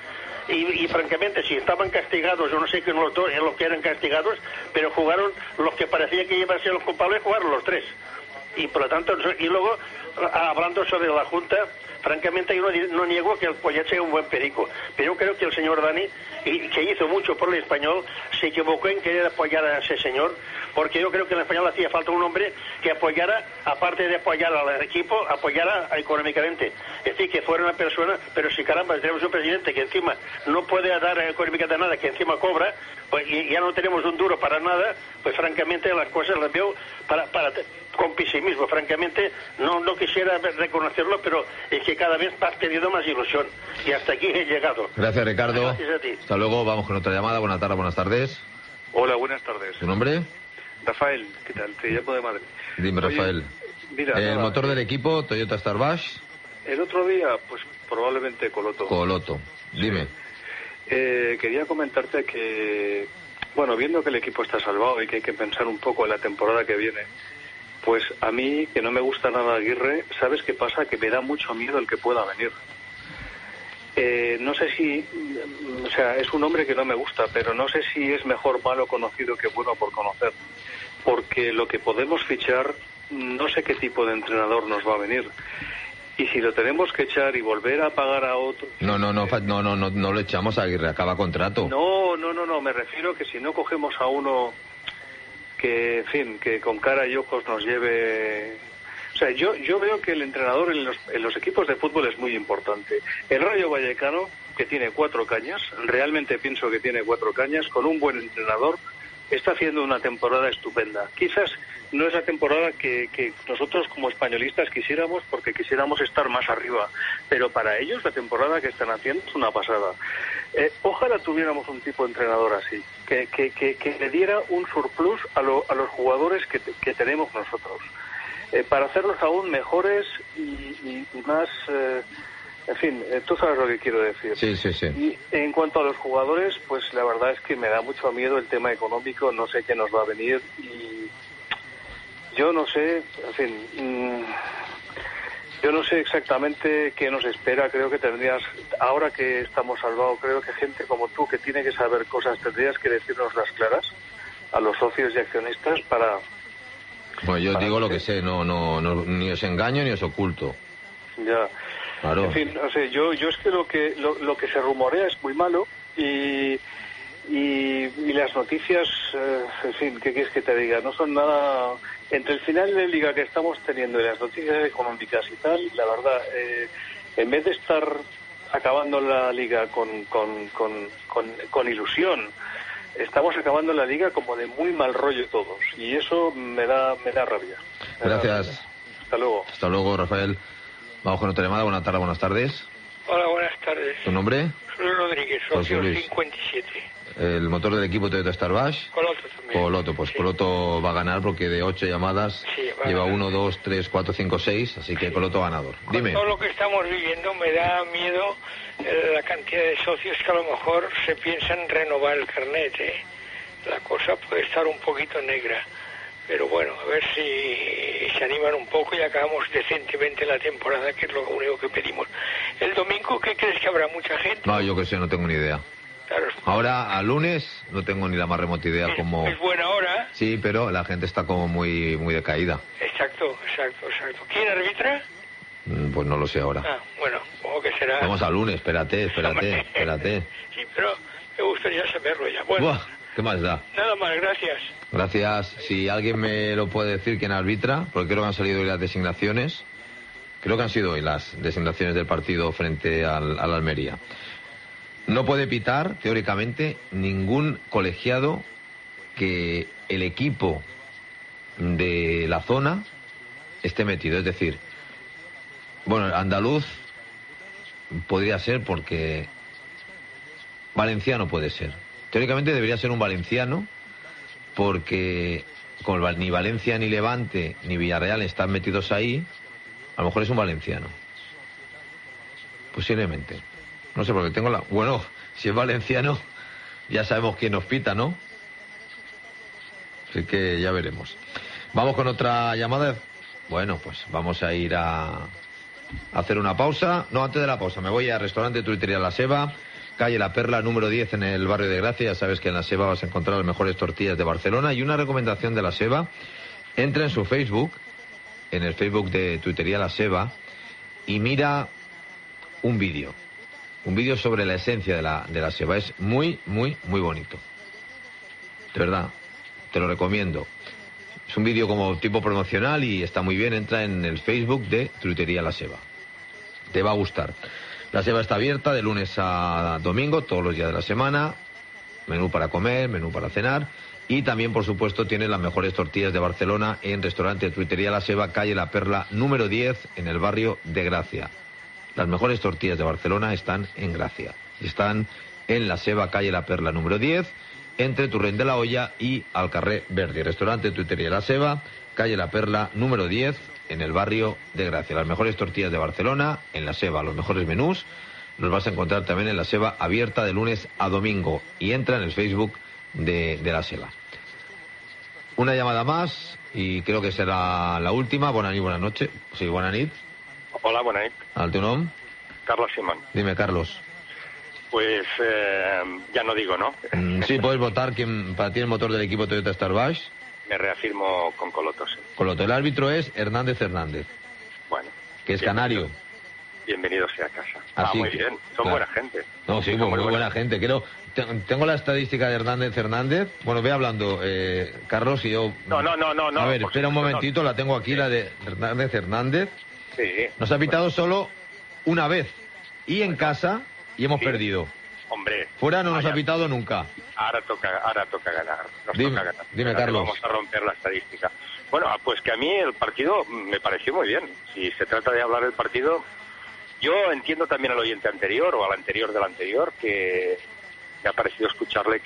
Speaker 10: Y francamente, si estaban castigados, yo no sé qué los dos en los que eran castigados, pero jugaron los que parecía que iban a ser los culpables, jugaron los tres. Y por lo tanto, y luego, hablando sobre la Junta, francamente yo no niego que el Poyet sea un buen perico, pero yo creo que el señor Dani, que hizo mucho por el Español, se equivocó en querer apoyar a ese señor, porque yo creo que en el Español hacía falta un hombre que apoyara, aparte de apoyar al equipo, apoyara económicamente. Es decir, que fuera una persona, pero si caramba, tenemos un presidente que encima no puede dar económicamente nada, que encima cobra, pues y ya no tenemos un duro para nada, pues francamente las cosas las veo con pesimismo. Francamente no quisiera reconocerlo, pero es que cada vez has tenido más ilusión y hasta aquí he llegado.
Speaker 1: Gracias, Ricardo.
Speaker 10: Gracias a ti.
Speaker 1: Hasta luego, vamos con otra llamada. Buenas tardes, buenas tardes.
Speaker 11: Hola, buenas tardes.
Speaker 1: ¿Tu nombre?
Speaker 11: Rafael, ¿qué tal? Te llamo de Madrid.
Speaker 1: Dime,
Speaker 11: Oye,
Speaker 1: Rafael.
Speaker 11: Mira,
Speaker 1: El
Speaker 11: nada,
Speaker 1: motor del equipo, Toyota Starbash.
Speaker 11: el otro día, pues probablemente Coloto.
Speaker 1: Coloto. Dime.
Speaker 11: Quería comentarte que, bueno, viendo que el equipo está salvado y que hay que pensar un poco en la temporada que viene, pues a mí, que no me gusta nada Aguirre, ¿sabes qué pasa? Que me da mucho miedo el que pueda venir. No sé si, o sea, es un hombre que no me gusta, pero no sé si es mejor malo conocido que bueno por conocer. Porque lo que podemos fichar, no sé qué tipo de entrenador nos va a venir. Y si lo tenemos que echar y volver a pagar a otro...
Speaker 1: No lo echamos a Aguirre, acaba contrato.
Speaker 11: No, me refiero que si no cogemos a uno que, en fin, que con cara y ojos nos lleve... O sea, yo veo que el entrenador en los equipos de fútbol es muy importante. El Rayo Vallecano, que tiene 4 cañas, realmente pienso que tiene 4 cañas, con un buen entrenador, está haciendo una temporada estupenda. Quizás no es la temporada que nosotros como españolistas quisiéramos, porque quisiéramos estar más arriba, pero para ellos la temporada que están haciendo es una pasada. Ojalá tuviéramos un tipo de entrenador así, que le diera un surplus a los jugadores que tenemos nosotros, para hacerlos aún mejores y más... en fin, tú sabes lo que quiero decir.
Speaker 1: Sí.
Speaker 11: Y en cuanto a los jugadores, pues la verdad es que me da mucho miedo el tema económico, no sé qué nos va a venir y yo no sé, en fin, yo no sé exactamente qué nos espera. Creo que tendrías, ahora que estamos salvados, creo que gente como tú que tiene que saber cosas, tendrías que decirnos las claras a los socios y accionistas para...
Speaker 1: Bueno, yo digo lo que sé, no, ni os engaño ni os oculto.
Speaker 11: Ya.
Speaker 1: Claro.
Speaker 11: En fin, o sea, yo es que lo que se rumorea es muy malo y las noticias, en fin, ¿qué quieres que te diga? No son nada... Entre el final de liga que estamos teniendo y las noticias económicas y tal, la verdad, en vez de estar acabando la liga con ilusión, estamos acabando la liga como de muy mal rollo todos y eso me da rabia.
Speaker 1: Gracias.
Speaker 11: Hasta luego.
Speaker 1: Hasta luego, Rafael. Vamos con otra llamada. Buenas tardes, buenas tardes.
Speaker 12: Hola, buenas tardes.
Speaker 1: ¿Tu nombre?
Speaker 12: Luis Rodríguez,
Speaker 1: José
Speaker 12: socio
Speaker 1: Luis.
Speaker 12: 57.
Speaker 1: El motor del equipo Toyota Starbash.
Speaker 12: Coloto también.
Speaker 1: Coloto, pues
Speaker 12: Sí.
Speaker 1: Coloto va a ganar porque de 8 llamadas
Speaker 12: Sí, va a
Speaker 1: lleva
Speaker 12: ganar.
Speaker 1: 1, 2, 3, 4, 5, 6, así que Coloto ganador. Dime.
Speaker 12: Todo lo que estamos viviendo me da miedo la cantidad de socios que a lo mejor se piensan renovar el carnet. La cosa puede estar un poquito negra. Pero bueno, a ver si se animan un poco y acabamos decentemente la temporada, que es lo único que pedimos. El domingo, ¿qué crees que habrá mucha gente?
Speaker 1: No, yo que sé, no tengo ni idea.
Speaker 12: Claro,
Speaker 1: Ahora, a lunes, no tengo ni la más remota idea como...
Speaker 12: es buena hora.
Speaker 1: Sí, pero la gente está como muy decaída.
Speaker 12: Exacto. ¿Quién arbitra?
Speaker 1: Pues no lo sé ahora.
Speaker 12: Ah, bueno, supongo que será...
Speaker 1: Vamos a lunes, espérate.
Speaker 12: Sí, pero me gustaría saberlo ya. Bueno,
Speaker 1: Buah, ¿qué más da?
Speaker 12: nada más, gracias.
Speaker 1: Gracias. Si alguien me lo puede decir quién arbitra, porque creo que han salido hoy las designaciones. Creo que han sido hoy las designaciones del partido frente al Almería. No puede pitar, teóricamente, ningún colegiado que el equipo de la zona esté metido. Es decir, bueno, andaluz podría ser porque valenciano puede ser. Teóricamente debería ser un valenciano porque como ni Valencia, ni Levante, ni Villarreal están metidos ahí, a lo mejor es un valenciano. Posiblemente. No sé, porque tengo la... Bueno, si es valenciano, ya sabemos quién nos pita, ¿no? Así que ya veremos. Vamos con otra llamada. Bueno, pues vamos a ir a hacer una pausa. No, antes de la pausa, me voy al restaurante Truitería La Seba, calle La Perla, número 10, en el barrio de Gracia. Ya sabes que en La Seva vas a encontrar las mejores tortillas de Barcelona. Y una recomendación de La Seva: entra en su Facebook, en el Facebook de Tuitería La Seva, y mira un vídeo sobre la esencia de la Seva. Es muy, muy, muy bonito. De verdad, te lo recomiendo. Es un vídeo como tipo promocional y está muy bien. Entra en el Facebook de Tuitería La Seva. Te va a gustar. La Seva está abierta de lunes a domingo, todos los días de la semana. Menú para comer, menú para cenar. Y también, por supuesto, tiene las mejores tortillas de Barcelona en restaurante Tuitería La Seva, calle La Perla, número 10, en el barrio de Gracia. Las mejores tortillas de Barcelona están en Gracia. Están en La Seva, calle La Perla, número 10, entre Torrent de la Hoya y al carrer Verdi. Restaurante Tuitería La Seva, calle La Perla, número 10, en el barrio de Gracia. Las mejores tortillas de Barcelona en La Seva. Los mejores menús los vas a encontrar también en La Seva, abierta de lunes a domingo. Y entra en el Facebook de La Seva. Una llamada más y creo que será la última. Bona nit, buenas noches. Sí, buena nit.
Speaker 13: Hola, bona nit.
Speaker 1: ¿Al tu nom?
Speaker 13: Carlos Simón.
Speaker 1: Dime, Carlos.
Speaker 13: Pues ya no digo, ¿no?
Speaker 1: Sí, puedes votar quién para ti el motor del equipo Toyota Starbash.
Speaker 13: Me reafirmo con Coloto, sí.
Speaker 1: Coloto. El árbitro es Hernández Hernández.
Speaker 13: Bueno.
Speaker 1: Que es canario.
Speaker 13: Bienvenido sea a casa.
Speaker 1: Así
Speaker 13: muy
Speaker 1: que,
Speaker 13: bien. Son
Speaker 1: claro.
Speaker 13: buena gente.
Speaker 1: No, sí, muy buena gente. Creo, tengo la estadística de Hernández Hernández. Bueno, ve hablando, Carlos, y yo...
Speaker 13: No.
Speaker 1: A ver, espera un momentito, la tengo aquí, la de Hernández Hernández.
Speaker 13: Sí.
Speaker 1: Nos ha pitado solo una vez. Y en casa, y hemos perdido.
Speaker 13: Hombre.
Speaker 1: Fuera no nos ha pitado nunca.
Speaker 13: Ahora toca ganar.
Speaker 1: Dime,
Speaker 13: toca ganar.
Speaker 1: Dime,
Speaker 13: Ahora
Speaker 1: Carlos.
Speaker 13: Vamos a romper la estadística. Bueno, pues que a mí el partido me pareció muy bien. Si se trata de hablar del partido, yo entiendo también al oyente anterior o al anterior del anterior que me ha parecido escucharle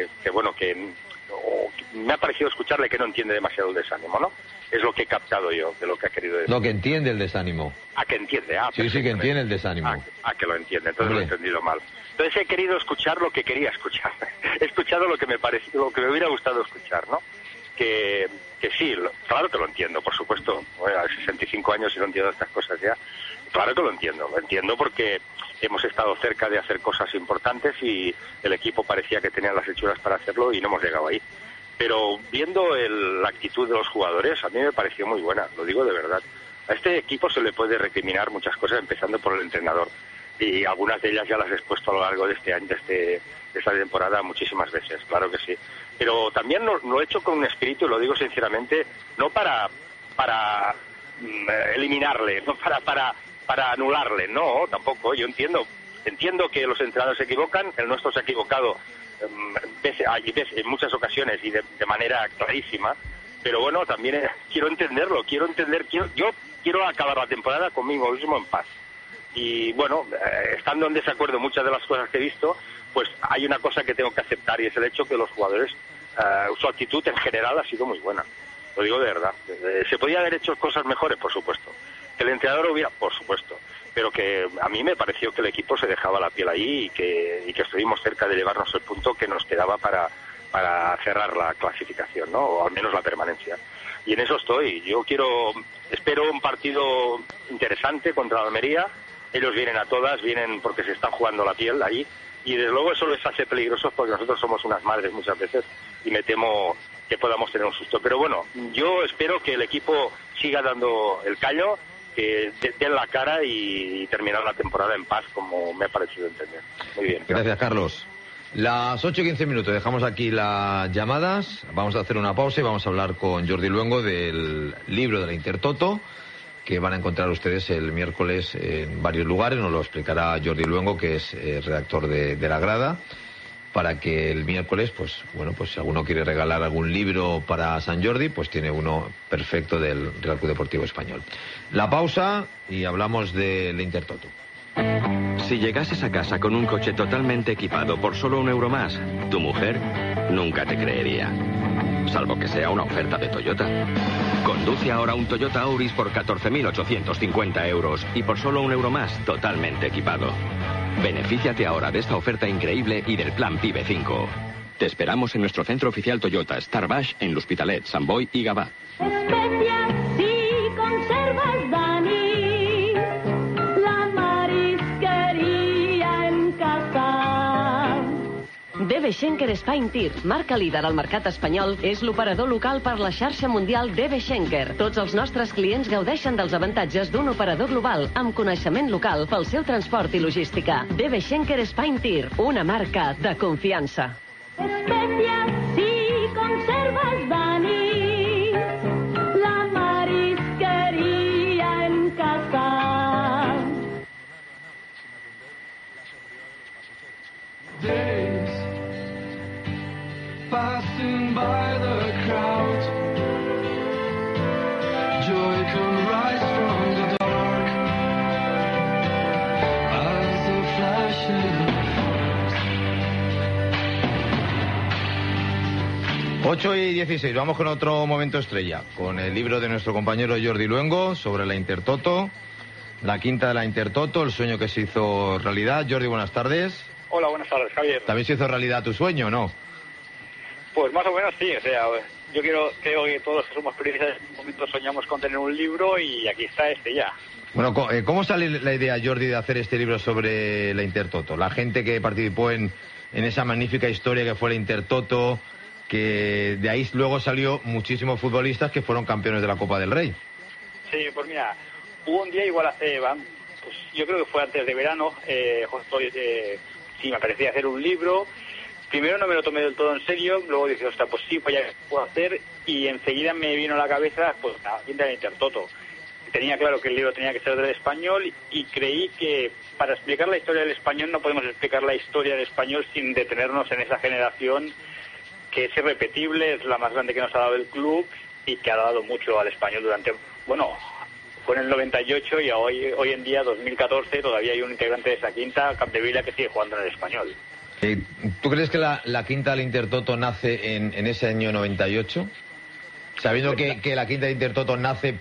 Speaker 13: me ha parecido escucharle que no entiende demasiado el desánimo, ¿no? Es lo que he captado yo de lo que ha querido decir.
Speaker 1: No, que entiende el desánimo.
Speaker 13: Que entiende.
Speaker 1: Sí, que entiende el desánimo.
Speaker 13: Que lo entiende, entonces lo he entendido mal. Entonces he querido escuchar lo que quería escuchar. He escuchado lo que me hubiera gustado escuchar, ¿no? Que sí, claro que lo entiendo, por supuesto. Bueno, a 65 años y no entiendo estas cosas ya. Claro que lo entiendo porque hemos estado cerca de hacer cosas importantes y el equipo parecía que tenía las hechuras para hacerlo y no hemos llegado ahí. Pero viendo la actitud de los jugadores, a mí me pareció muy buena, lo digo de verdad. A este equipo se le puede recriminar muchas cosas, empezando por el entrenador. Y algunas de ellas ya las he expuesto a lo largo de este año, de esta temporada, muchísimas veces, claro que sí. Pero también lo he hecho con un espíritu, y lo digo sinceramente, no para eliminarle, no para anularle, no, tampoco. Yo entiendo que los entrenadores se equivocan, el nuestro se ha equivocado en muchas ocasiones y de manera clarísima, pero bueno, también quiero entenderlo, yo quiero acabar la temporada conmigo mismo en paz. Y bueno, estando en desacuerdo en muchas de las cosas que he visto, pues hay una cosa que tengo que aceptar y es el hecho que los jugadores, su actitud en general ha sido muy buena. Lo digo de verdad. ¿Se podía haber hecho cosas mejores? Por supuesto. ¿Que el entrenador hubiera? Por supuesto. Pero que a mí me pareció que el equipo se dejaba la piel ahí y que estuvimos cerca de llevarnos el punto que nos quedaba para cerrar la clasificación, ¿no? O al menos la permanencia. Y en eso estoy. Espero un partido interesante contra la Almería. Ellos vienen a todas, vienen porque se están jugando la piel ahí. Y desde luego eso les hace peligrosos porque nosotros somos unas madres muchas veces y me temo que podamos tener un susto. Pero bueno, yo espero que el equipo siga dando el callo, que den la cara y terminar la temporada en paz, como me ha parecido entender. Muy bien.
Speaker 1: Gracias, Carlos. Las 8:15 minutos, dejamos aquí las llamadas, vamos a hacer una pausa y vamos a hablar con Jordi Luengo del libro de la Intertoto, que van a encontrar ustedes el miércoles en varios lugares. Nos lo explicará Jordi Luengo, que es redactor de La Grada, para que el miércoles, pues si alguno quiere regalar algún libro para San Jordi, pues tiene uno perfecto del Real Club Deportivo Español. La pausa y hablamos del Intertoto.
Speaker 14: Si llegases a casa con un coche totalmente equipado por solo €1 más, tu mujer nunca te creería. Salvo que sea una oferta de Toyota. Conduce ahora un Toyota Auris por 14.850 euros y por solo €1 más, totalmente equipado. Benefíciate ahora de esta oferta increíble y del plan PIBE 5. Te esperamos en nuestro centro oficial Toyota Starbash en l'Hospitalet, Sant Boi y Gavà.
Speaker 3: Especias y conservas Dani, la marisquería en casa.
Speaker 2: DB Schenker Spain Tir, marca líder al mercat espanyol, és l'operador local per la xarxa mundial DB Schenker. Tots els nostres clients gaudeixen dels avantatges d'un operador global amb coneixement local pel seu transport i logística. DB Schenker Spain Tir, una marca de confiança.
Speaker 3: Especias si conservas Dani, la marisquería en casa.
Speaker 5: Days passing by the crowd, joy can rise from the dark as the flashing.
Speaker 1: 8:16, vamos con otro momento estrella, con el libro de nuestro compañero Jordi Luengo sobre la Intertoto, la quinta de la Intertoto, el sueño que se hizo realidad. Jordi, buenas tardes.
Speaker 15: Hola, buenas tardes, Javier.
Speaker 1: ¿También se hizo realidad tu sueño, no?
Speaker 15: Pues más o menos sí, o sea, yo creo que todos que somos periodistas en este momento soñamos con tener un libro y aquí está este ya.
Speaker 1: Bueno, ¿cómo sale la idea, Jordi, de hacer este libro sobre la Intertoto? La gente que participó en esa magnífica historia que fue la Intertoto, que de ahí luego salió muchísimos futbolistas que fueron campeones de la Copa del Rey.
Speaker 15: Sí, pues mira, hubo un día igual pues yo creo que fue antes de verano, sí, me parecía hacer un libro. Primero no me lo tomé del todo en serio, luego dije, ostras, pues sí, pues ya puedo hacer, y enseguida me vino a la cabeza, pues la quinta de la Intertoto. Tenía claro que el libro tenía que ser del español y creí que para explicar la historia del español no podemos explicar la historia del español sin detenernos en esa generación que es irrepetible, es la más grande que nos ha dado el club y que ha dado mucho al español durante, bueno, fue en el 98 y hoy en día, 2014, todavía hay un integrante de esa quinta, Capdevila, que sigue jugando en el español.
Speaker 1: ¿Tú crees que la quinta del Intertoto nace en ese año 98? Sabiendo que la quinta de Intertoto nace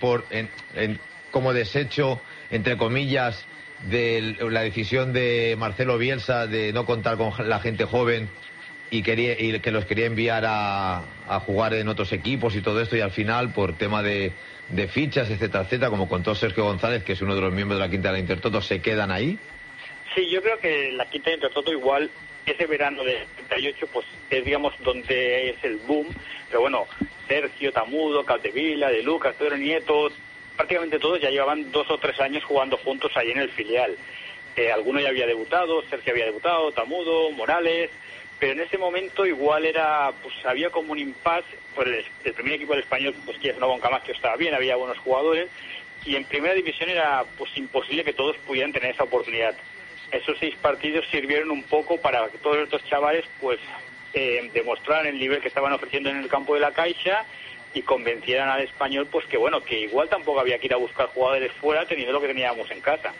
Speaker 1: como desecho, entre comillas, de la decisión de Marcelo Bielsa de no contar con la gente joven y que los quería enviar a jugar en otros equipos y todo esto, y al final, por tema de fichas, etcétera, como contó Sergio González, que es uno de los miembros de la quinta de la Intertoto, se quedan ahí?
Speaker 15: Sí, yo creo que la quinta de Intertoto igual, ese verano de 38, pues es, digamos, donde es el boom, pero bueno, Sergio, Tamudo, Capdevila, De Lucas, Pedro Nieto, prácticamente todos ya llevaban 2 o 3 años jugando juntos ahí en el filial. Alguno ya había debutado, Sergio había debutado, Tamudo, Morales, pero en ese momento igual había como un impasse, pues el primer equipo del español, pues que no, con Camacho estaba bien, había buenos jugadores, y en primera división era pues imposible que todos pudieran tener esa oportunidad. Esos 6 partidos sirvieron un poco para que todos estos chavales pues demostraran el nivel que estaban ofreciendo en el campo de la Caixa y convencieran al español pues que bueno, que igual tampoco había que ir a buscar jugadores fuera teniendo lo que teníamos en casa.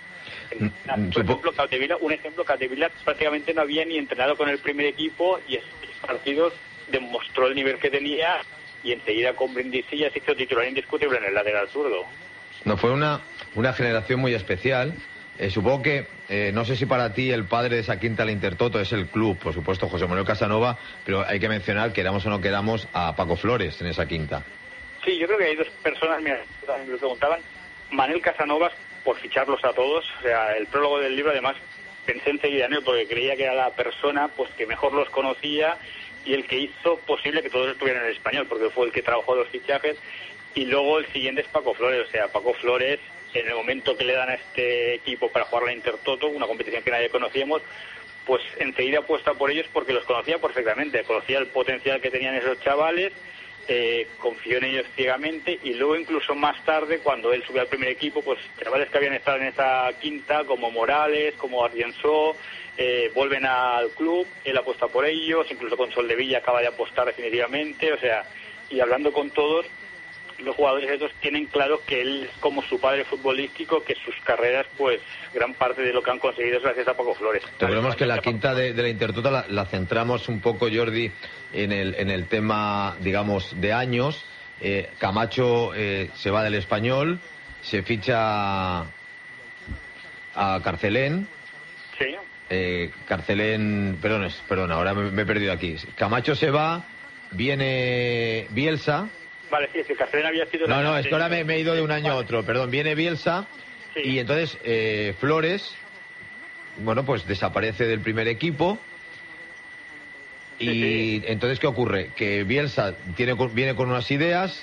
Speaker 15: Por ejemplo, Capdevila prácticamente no había ni entrenado con el primer equipo y esos partidos demostró el nivel que tenía y enseguida con Brindisi ya se hizo titular indiscutible en el lateral zurdo.
Speaker 1: No, fue una generación muy especial. Supongo que, no sé si para ti el padre de esa quinta, la Intertoto, es el club, por supuesto, José Manuel Casanova, pero hay que mencionar, queramos o no queramos, a Paco Flores en esa quinta.
Speaker 15: Sí, yo creo que hay 2 personas, mira, me lo preguntaban, Manuel Casanovas, por ficharlos a todos, o sea, el prólogo del libro, además, pensé enseguida en él, porque creía que era la persona pues que mejor los conocía y el que hizo posible que todos estuvieran en español, porque fue el que trabajó los fichajes, y luego el siguiente es Paco Flores, o sea, Paco Flores, en el momento que le dan a este equipo para jugar la Intertoto, una competición que nadie conocíamos, pues enseguida apuesta por ellos porque los conocía perfectamente, conocía el potencial que tenían esos chavales, confió en ellos ciegamente, y luego incluso más tarde, cuando él subió al primer equipo, pues chavales que habían estado en esa quinta, como Morales, como Ardiensó, vuelven al club, él apuesta por ellos, incluso con Soldevilla acaba de apostar definitivamente, o sea, y hablando con todos, los jugadores estos tienen claro que él es como su padre futbolístico, que sus carreras, pues gran parte de lo que han conseguido es gracias a Paco Flores.
Speaker 1: Recordemos que la quinta de la Intertoto la centramos un poco, Jordi, en el tema, digamos, de años. Camacho se va del Español, se ficha a Carcelén.
Speaker 15: Sí.
Speaker 1: Carcelén, perdón, ahora me he perdido aquí. Camacho se va, viene Bielsa.
Speaker 15: Vale, sí, es que Carcelén había sido...
Speaker 1: No, es que ahora me he ido de un año a otro, perdón, viene Bielsa, sí. Y entonces Flores, bueno, pues desaparece del primer equipo Y entonces, ¿qué ocurre? Que Bielsa viene con unas ideas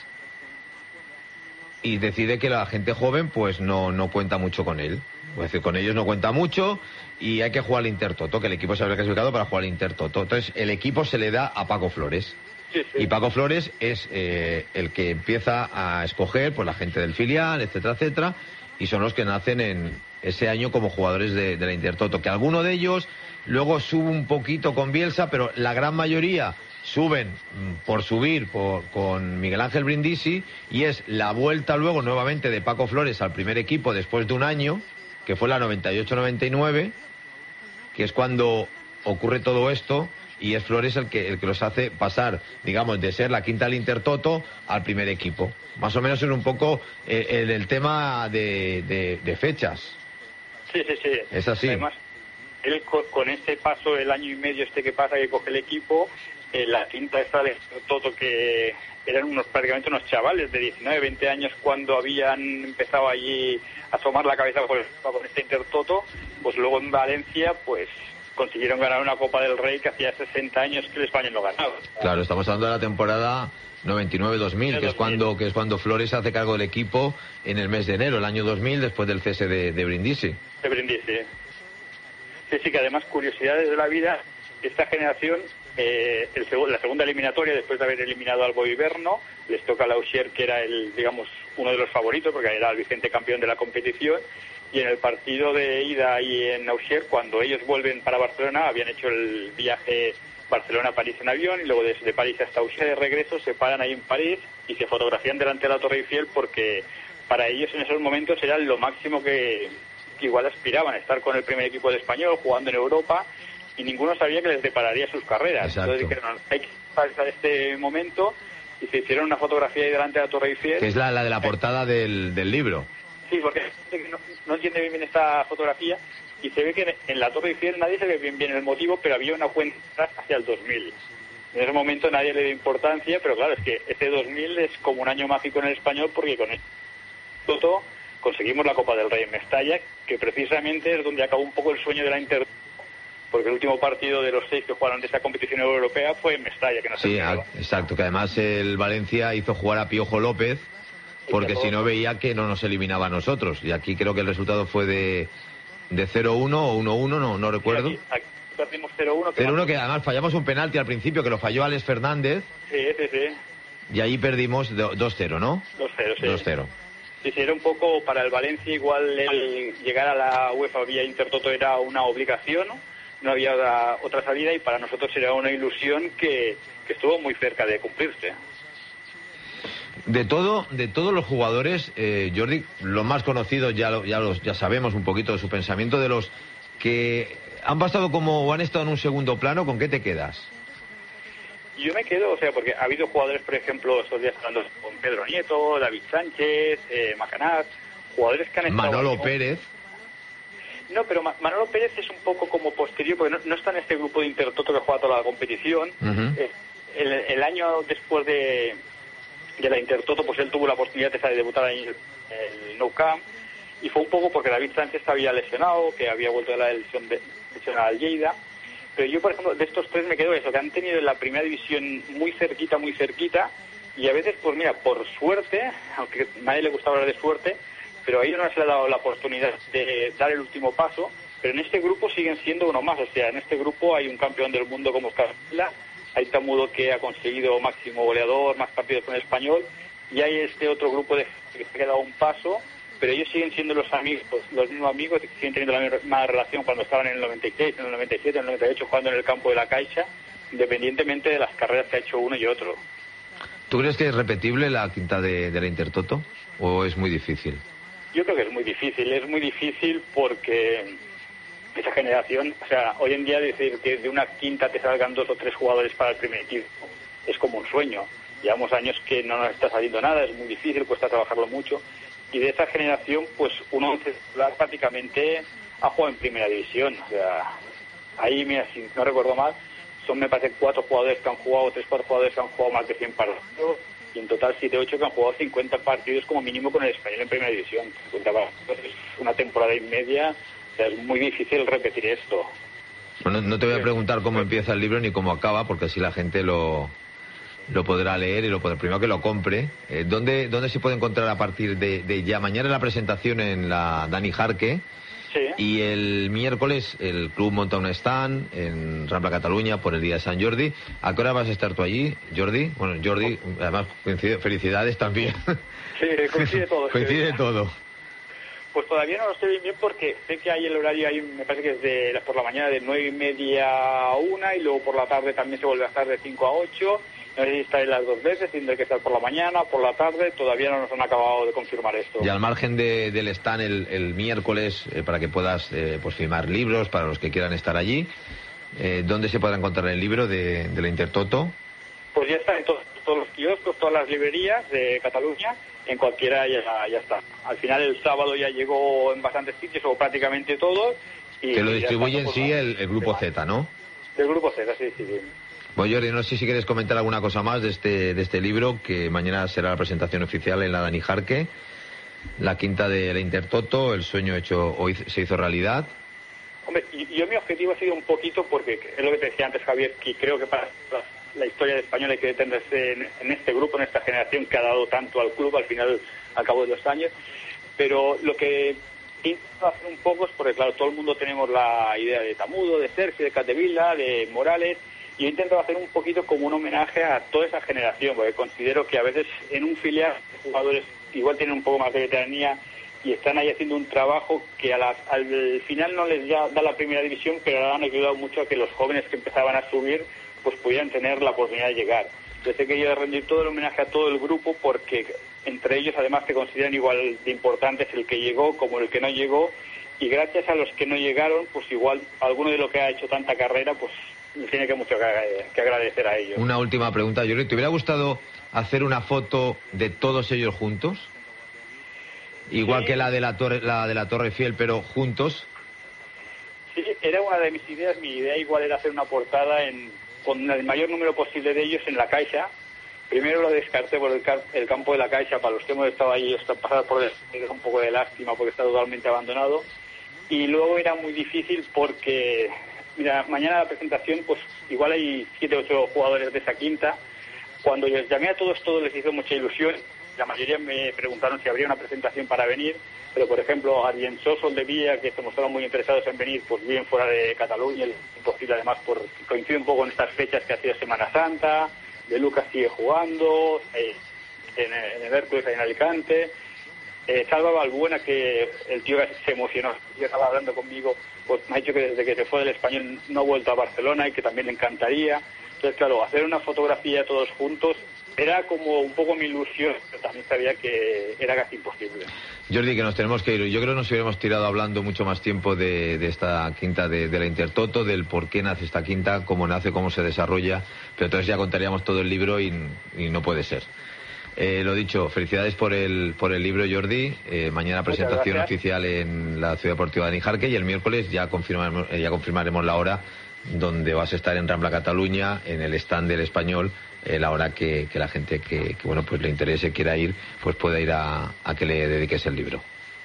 Speaker 1: y decide que la gente joven pues no cuenta mucho con él. Es decir, con ellos no cuenta mucho y hay que jugar al Intertoto, que el equipo se habrá clasificado para jugar al Intertoto. Entonces, el equipo se le da a Paco Flores. Y Paco Flores es el que empieza a escoger pues la gente del filial, etcétera, etcétera, y son los que nacen en ese año como jugadores de la Intertoto, que alguno de ellos luego sube un poquito con Bielsa, pero la gran mayoría suben por subir con Miguel Ángel Brindisi, y es la vuelta luego nuevamente de Paco Flores al primer equipo después de un año, que fue la 98-99, que es cuando ocurre todo esto, y es Flores el que los hace pasar, digamos, de ser la quinta del Intertoto al primer equipo. Más o menos es un poco el tema de fechas.
Speaker 15: Sí.
Speaker 1: Es así.
Speaker 15: Además, él con este paso, el año y medio que pasa, que coge el equipo, la cinta esta de Toto, que eran prácticamente unos chavales de 19, 20 años cuando habían empezado allí a asomar la cabeza con este Intertoto, pues luego en Valencia, pues consiguieron ganar una Copa del Rey que hacía 60 años que el España no ganaba.
Speaker 1: Claro, estamos hablando de la temporada 99-2000, que es cuando Flores hace cargo del equipo en el mes de enero, el año 2000, después del cese de Brindisi.
Speaker 15: De Brindisi. Sí, que además, curiosidades de la vida, esta generación, la segunda eliminatoria, después de haber eliminado al Boiberno, les toca a Lausier, que era uno de los favoritos, porque era el vigente campeón de la competición, y en el partido de ida ahí en Auxerre, cuando ellos vuelven para Barcelona, habían hecho el viaje Barcelona-París en avión, y luego desde París hasta Auxerre de regreso se paran ahí en París y se fotografían delante de la Torre Eiffel, porque para ellos en esos momentos era lo máximo que igual aspiraban, a estar con el primer equipo de Español, jugando en Europa, y ninguno sabía que les depararía sus carreras.
Speaker 1: Exacto.
Speaker 15: Entonces dijeron, hay que pasar este momento, y se hicieron una fotografía ahí delante de la Torre Eiffel.
Speaker 1: Que es la de la portada del libro.
Speaker 15: Sí, porque no entiende bien esta fotografía, y se ve que en la Torre Eiffel nadie se ve bien el motivo, pero había una cuenta hacia el 2000. En ese momento nadie le dio importancia, pero claro, es que ese 2000 es como un año mágico en el Español, porque con esto conseguimos la Copa del Rey en Mestalla, que precisamente es donde acabó un poco el sueño de la Inter, porque el último partido de los 6 que jugaron de esta competición europea fue en Mestalla, que no se jugaba.
Speaker 1: Exacto, que además el Valencia hizo jugar a Piojo López, porque si no veía que no nos eliminaba a nosotros, y aquí creo que el resultado fue de 0-1 o 1-1, no recuerdo.
Speaker 15: Sí, aquí perdimos 0-1.
Speaker 1: 0-1, que además fallamos un penalti al principio, que lo falló Alex Fernández.
Speaker 15: Sí.
Speaker 1: Y ahí perdimos 2-0, ¿no?
Speaker 15: 2-0, sí.
Speaker 1: 2-0.
Speaker 15: Sí, era un poco para el Valencia, igual el llegar a la UEFA vía Intertoto era una obligación, no había otra salida, y para nosotros era una ilusión que estuvo muy cerca de cumplirse.
Speaker 1: De todos los jugadores, Jordi, los más conocidos ya sabemos un poquito de su pensamiento, de los que han pasado o han estado en un segundo plano, ¿con qué te quedas?
Speaker 15: Yo me quedo, porque ha habido jugadores, por ejemplo, estos días hablando con Pedro Nieto, David Sánchez, Macanaz, jugadores que han estado...
Speaker 1: Manolo Pérez.
Speaker 15: No, pero Manolo Pérez es un poco como posterior, porque no está en este grupo de Intertoto que juega toda la competición.
Speaker 1: Uh-huh.
Speaker 15: El año después de la Intertoto, pues él tuvo la oportunidad de debutar en el Nou Camp, y fue un poco porque David Sánchez había lesionado, que había vuelto de la lesión al Lleida. Pero yo, por ejemplo, de estos tres me quedo eso, que han tenido en la primera división muy cerquita, y a veces, pues mira, por suerte, aunque a nadie le gusta hablar de suerte, pero a ellos no se le ha dado la oportunidad de dar el último paso, pero en este grupo siguen siendo uno más. En este grupo hay un campeón del mundo como Casilla, hay Tamudo, que ha conseguido máximo goleador, más partidos con el Español, y hay este otro grupo que se ha quedado un paso, pero ellos siguen siendo los mismos amigos, que siguen teniendo la misma relación cuando estaban en el 96, en el 97, en el 98, jugando en el campo de la Caixa, independientemente de las carreras que ha hecho uno y otro.
Speaker 1: ¿Tú crees que es repetible la quinta de la Intertoto o es muy difícil?
Speaker 15: Yo creo que es muy difícil porque esa generación, hoy en día decir que de una quinta te salgan 2 o 3 jugadores para el primer equipo es como un sueño. Llevamos años que no nos está saliendo nada, es muy difícil, cuesta trabajarlo mucho. Y de esa generación, pues uno prácticamente ha jugado en primera división. Ahí, mira, si no recuerdo mal, son, me parece, 4 jugadores que han jugado, 3-4 jugadores que han jugado más de 100 partidos, y en total 7-8 que han jugado 50 partidos como mínimo con el Español en primera división. 50 partidos es una temporada y media, es muy difícil repetir esto.
Speaker 1: Bueno, no te voy a preguntar cómo empieza el libro ni cómo acaba, porque así la gente lo podrá leer y primero que lo compre. ¿Dónde se puede encontrar a partir de ya? Mañana la presentación en la Dani Jarque.
Speaker 15: Sí.
Speaker 1: Y el miércoles el club monta un stand en Rambla Cataluña por el día de Sant Jordi. ¿A qué hora vas a estar tú allí, Jordi? Bueno, Jordi, además felicidades también.
Speaker 15: Sí, coincide todo.
Speaker 1: Coincide todo.
Speaker 15: Pues todavía no lo sé bien porque sé que hay el horario, me parece que es por la mañana de 9:30 a 1 y luego por la tarde también se vuelve a estar de 5 a 8. No sé si estaré las dos veces, tendré que estar por la mañana, por la tarde, todavía no nos han acabado de confirmar esto.
Speaker 1: Y al margen del stand el miércoles, para que puedas pues firmar libros para los que quieran estar allí, ¿dónde se podrá encontrar el libro de la Intertoto?
Speaker 15: Pues ya está en todos los kioscos, todas las librerías de Cataluña, en cualquiera ya está. Al final el sábado ya llegó en bastantes sitios, o prácticamente todos. Y
Speaker 1: que lo distribuye en sí el Grupo Z, ¿no?
Speaker 15: Del Grupo Z, sí.
Speaker 1: Bueno, Jordi, no sé si quieres comentar alguna cosa más de este libro, que mañana será la presentación oficial en la Dani Jarque, la quinta de la Intertoto, el sueño hecho hoy se hizo realidad.
Speaker 15: Hombre, yo mi objetivo ha sido un poquito, porque es lo que te decía antes, Javier, que creo que para la historia de Español hay que detenerse en este grupo, en esta generación que ha dado tanto al club al cabo de los años, pero lo que intento hacer un poco es, porque claro, todo el mundo tenemos la idea de Tamudo, de Sergio, de Capdevila, de Morales. Yo intento hacer un poquito como un homenaje a toda esa generación, porque considero que a veces en un filial jugadores igual tienen un poco más de veteranía y están ahí haciendo un trabajo que al final no les da la primera división, pero han ayudado mucho a que los jóvenes que empezaban a subir pues pudieran tener la oportunidad de llegar. Entonces he querido rendir todo el homenaje a todo el grupo, porque entre ellos además te consideran igual de importantes el que llegó como el que no llegó, y gracias a los que no llegaron, pues igual alguno de lo que ha hecho tanta carrera, pues tiene que mucho que agradecer a ellos.
Speaker 1: Una última pregunta, Jordi. ¿Te hubiera gustado hacer una foto de todos ellos juntos? Igual que la de la Torre Fiel, pero juntos.
Speaker 15: Sí, era una de mis ideas. Mi idea igual era hacer una portada con el mayor número posible de ellos en la Caixa. Primero lo descarté por el campo de la Caixa, para los que hemos estado ahí, pasar por un poco de lástima porque está totalmente abandonado. Y luego era muy difícil porque... Mira, mañana la presentación, pues igual hay 7 o 8 jugadores de esa quinta. Cuando les llamé a todos les hizo mucha ilusión. La mayoría me preguntaron si habría una presentación para venir, pero por ejemplo, Arienzo, Soldevilla, que se mostraron muy interesados en venir, pues bien fuera de Cataluña, imposible además, coincide un poco con estas fechas que ha sido Semana Santa. De Lucas sigue jugando, en el Hércules en Alicante. Salva Balbuena, que el tío se emocionó, yo estaba hablando conmigo, pues me ha dicho que desde que se fue del Español no ha vuelto a Barcelona y que también le encantaría. Entonces, claro, hacer una fotografía todos juntos era como un poco mi ilusión, pero también sabía que era casi imposible.
Speaker 1: Jordi, que nos tenemos que ir. Yo creo que nos hubiéramos tirado hablando mucho más tiempo de esta quinta de la Intertoto, del por qué nace esta quinta, cómo nace, cómo se desarrolla, pero entonces ya contaríamos todo el libro y no puede ser. Lo dicho, felicidades por el libro, Jordi. Mañana presentación oficial en la Ciudad Deportiva de Dani Jarque, y el miércoles ya confirmaremos la hora donde vas a estar en Rambla Cataluña, en el stand del Español, la hora que la gente que bueno, pues le interese, quiera ir, pues pueda ir a que le dediques el libro.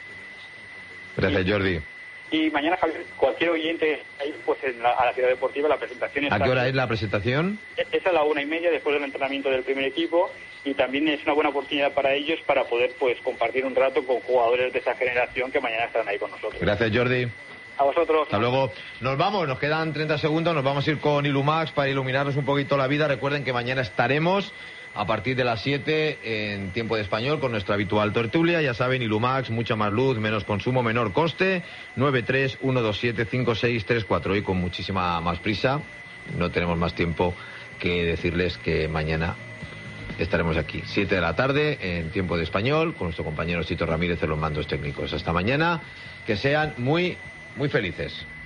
Speaker 1: Gracias, Jordi.
Speaker 15: Y mañana, Javier, cualquier oyente ahí, pues a la Ciudad Deportiva, la presentación está...
Speaker 1: ¿A qué hora es la presentación?
Speaker 15: Es a la 1:30 después del entrenamiento del primer equipo, y también es una buena oportunidad para ellos para poder pues compartir un rato con jugadores de esa generación que mañana estarán ahí con nosotros.
Speaker 1: Gracias, Jordi.
Speaker 15: A vosotros.
Speaker 1: Hasta luego. Nos vamos, nos quedan 30 segundos, nos vamos a ir con Ilumax para iluminarnos un poquito la vida. Recuerden que mañana estaremos a partir de las 7 en tiempo de español con nuestra habitual tertulia. Ya saben, Ilumax, mucha más luz, menos consumo, menor coste. 931275634. Hoy con muchísima más prisa. No tenemos más tiempo que decirles que mañana estaremos aquí, 7 de la tarde en tiempo de español, con nuestro compañero Tito Ramírez en los mandos técnicos. Hasta mañana, que sean muy felices.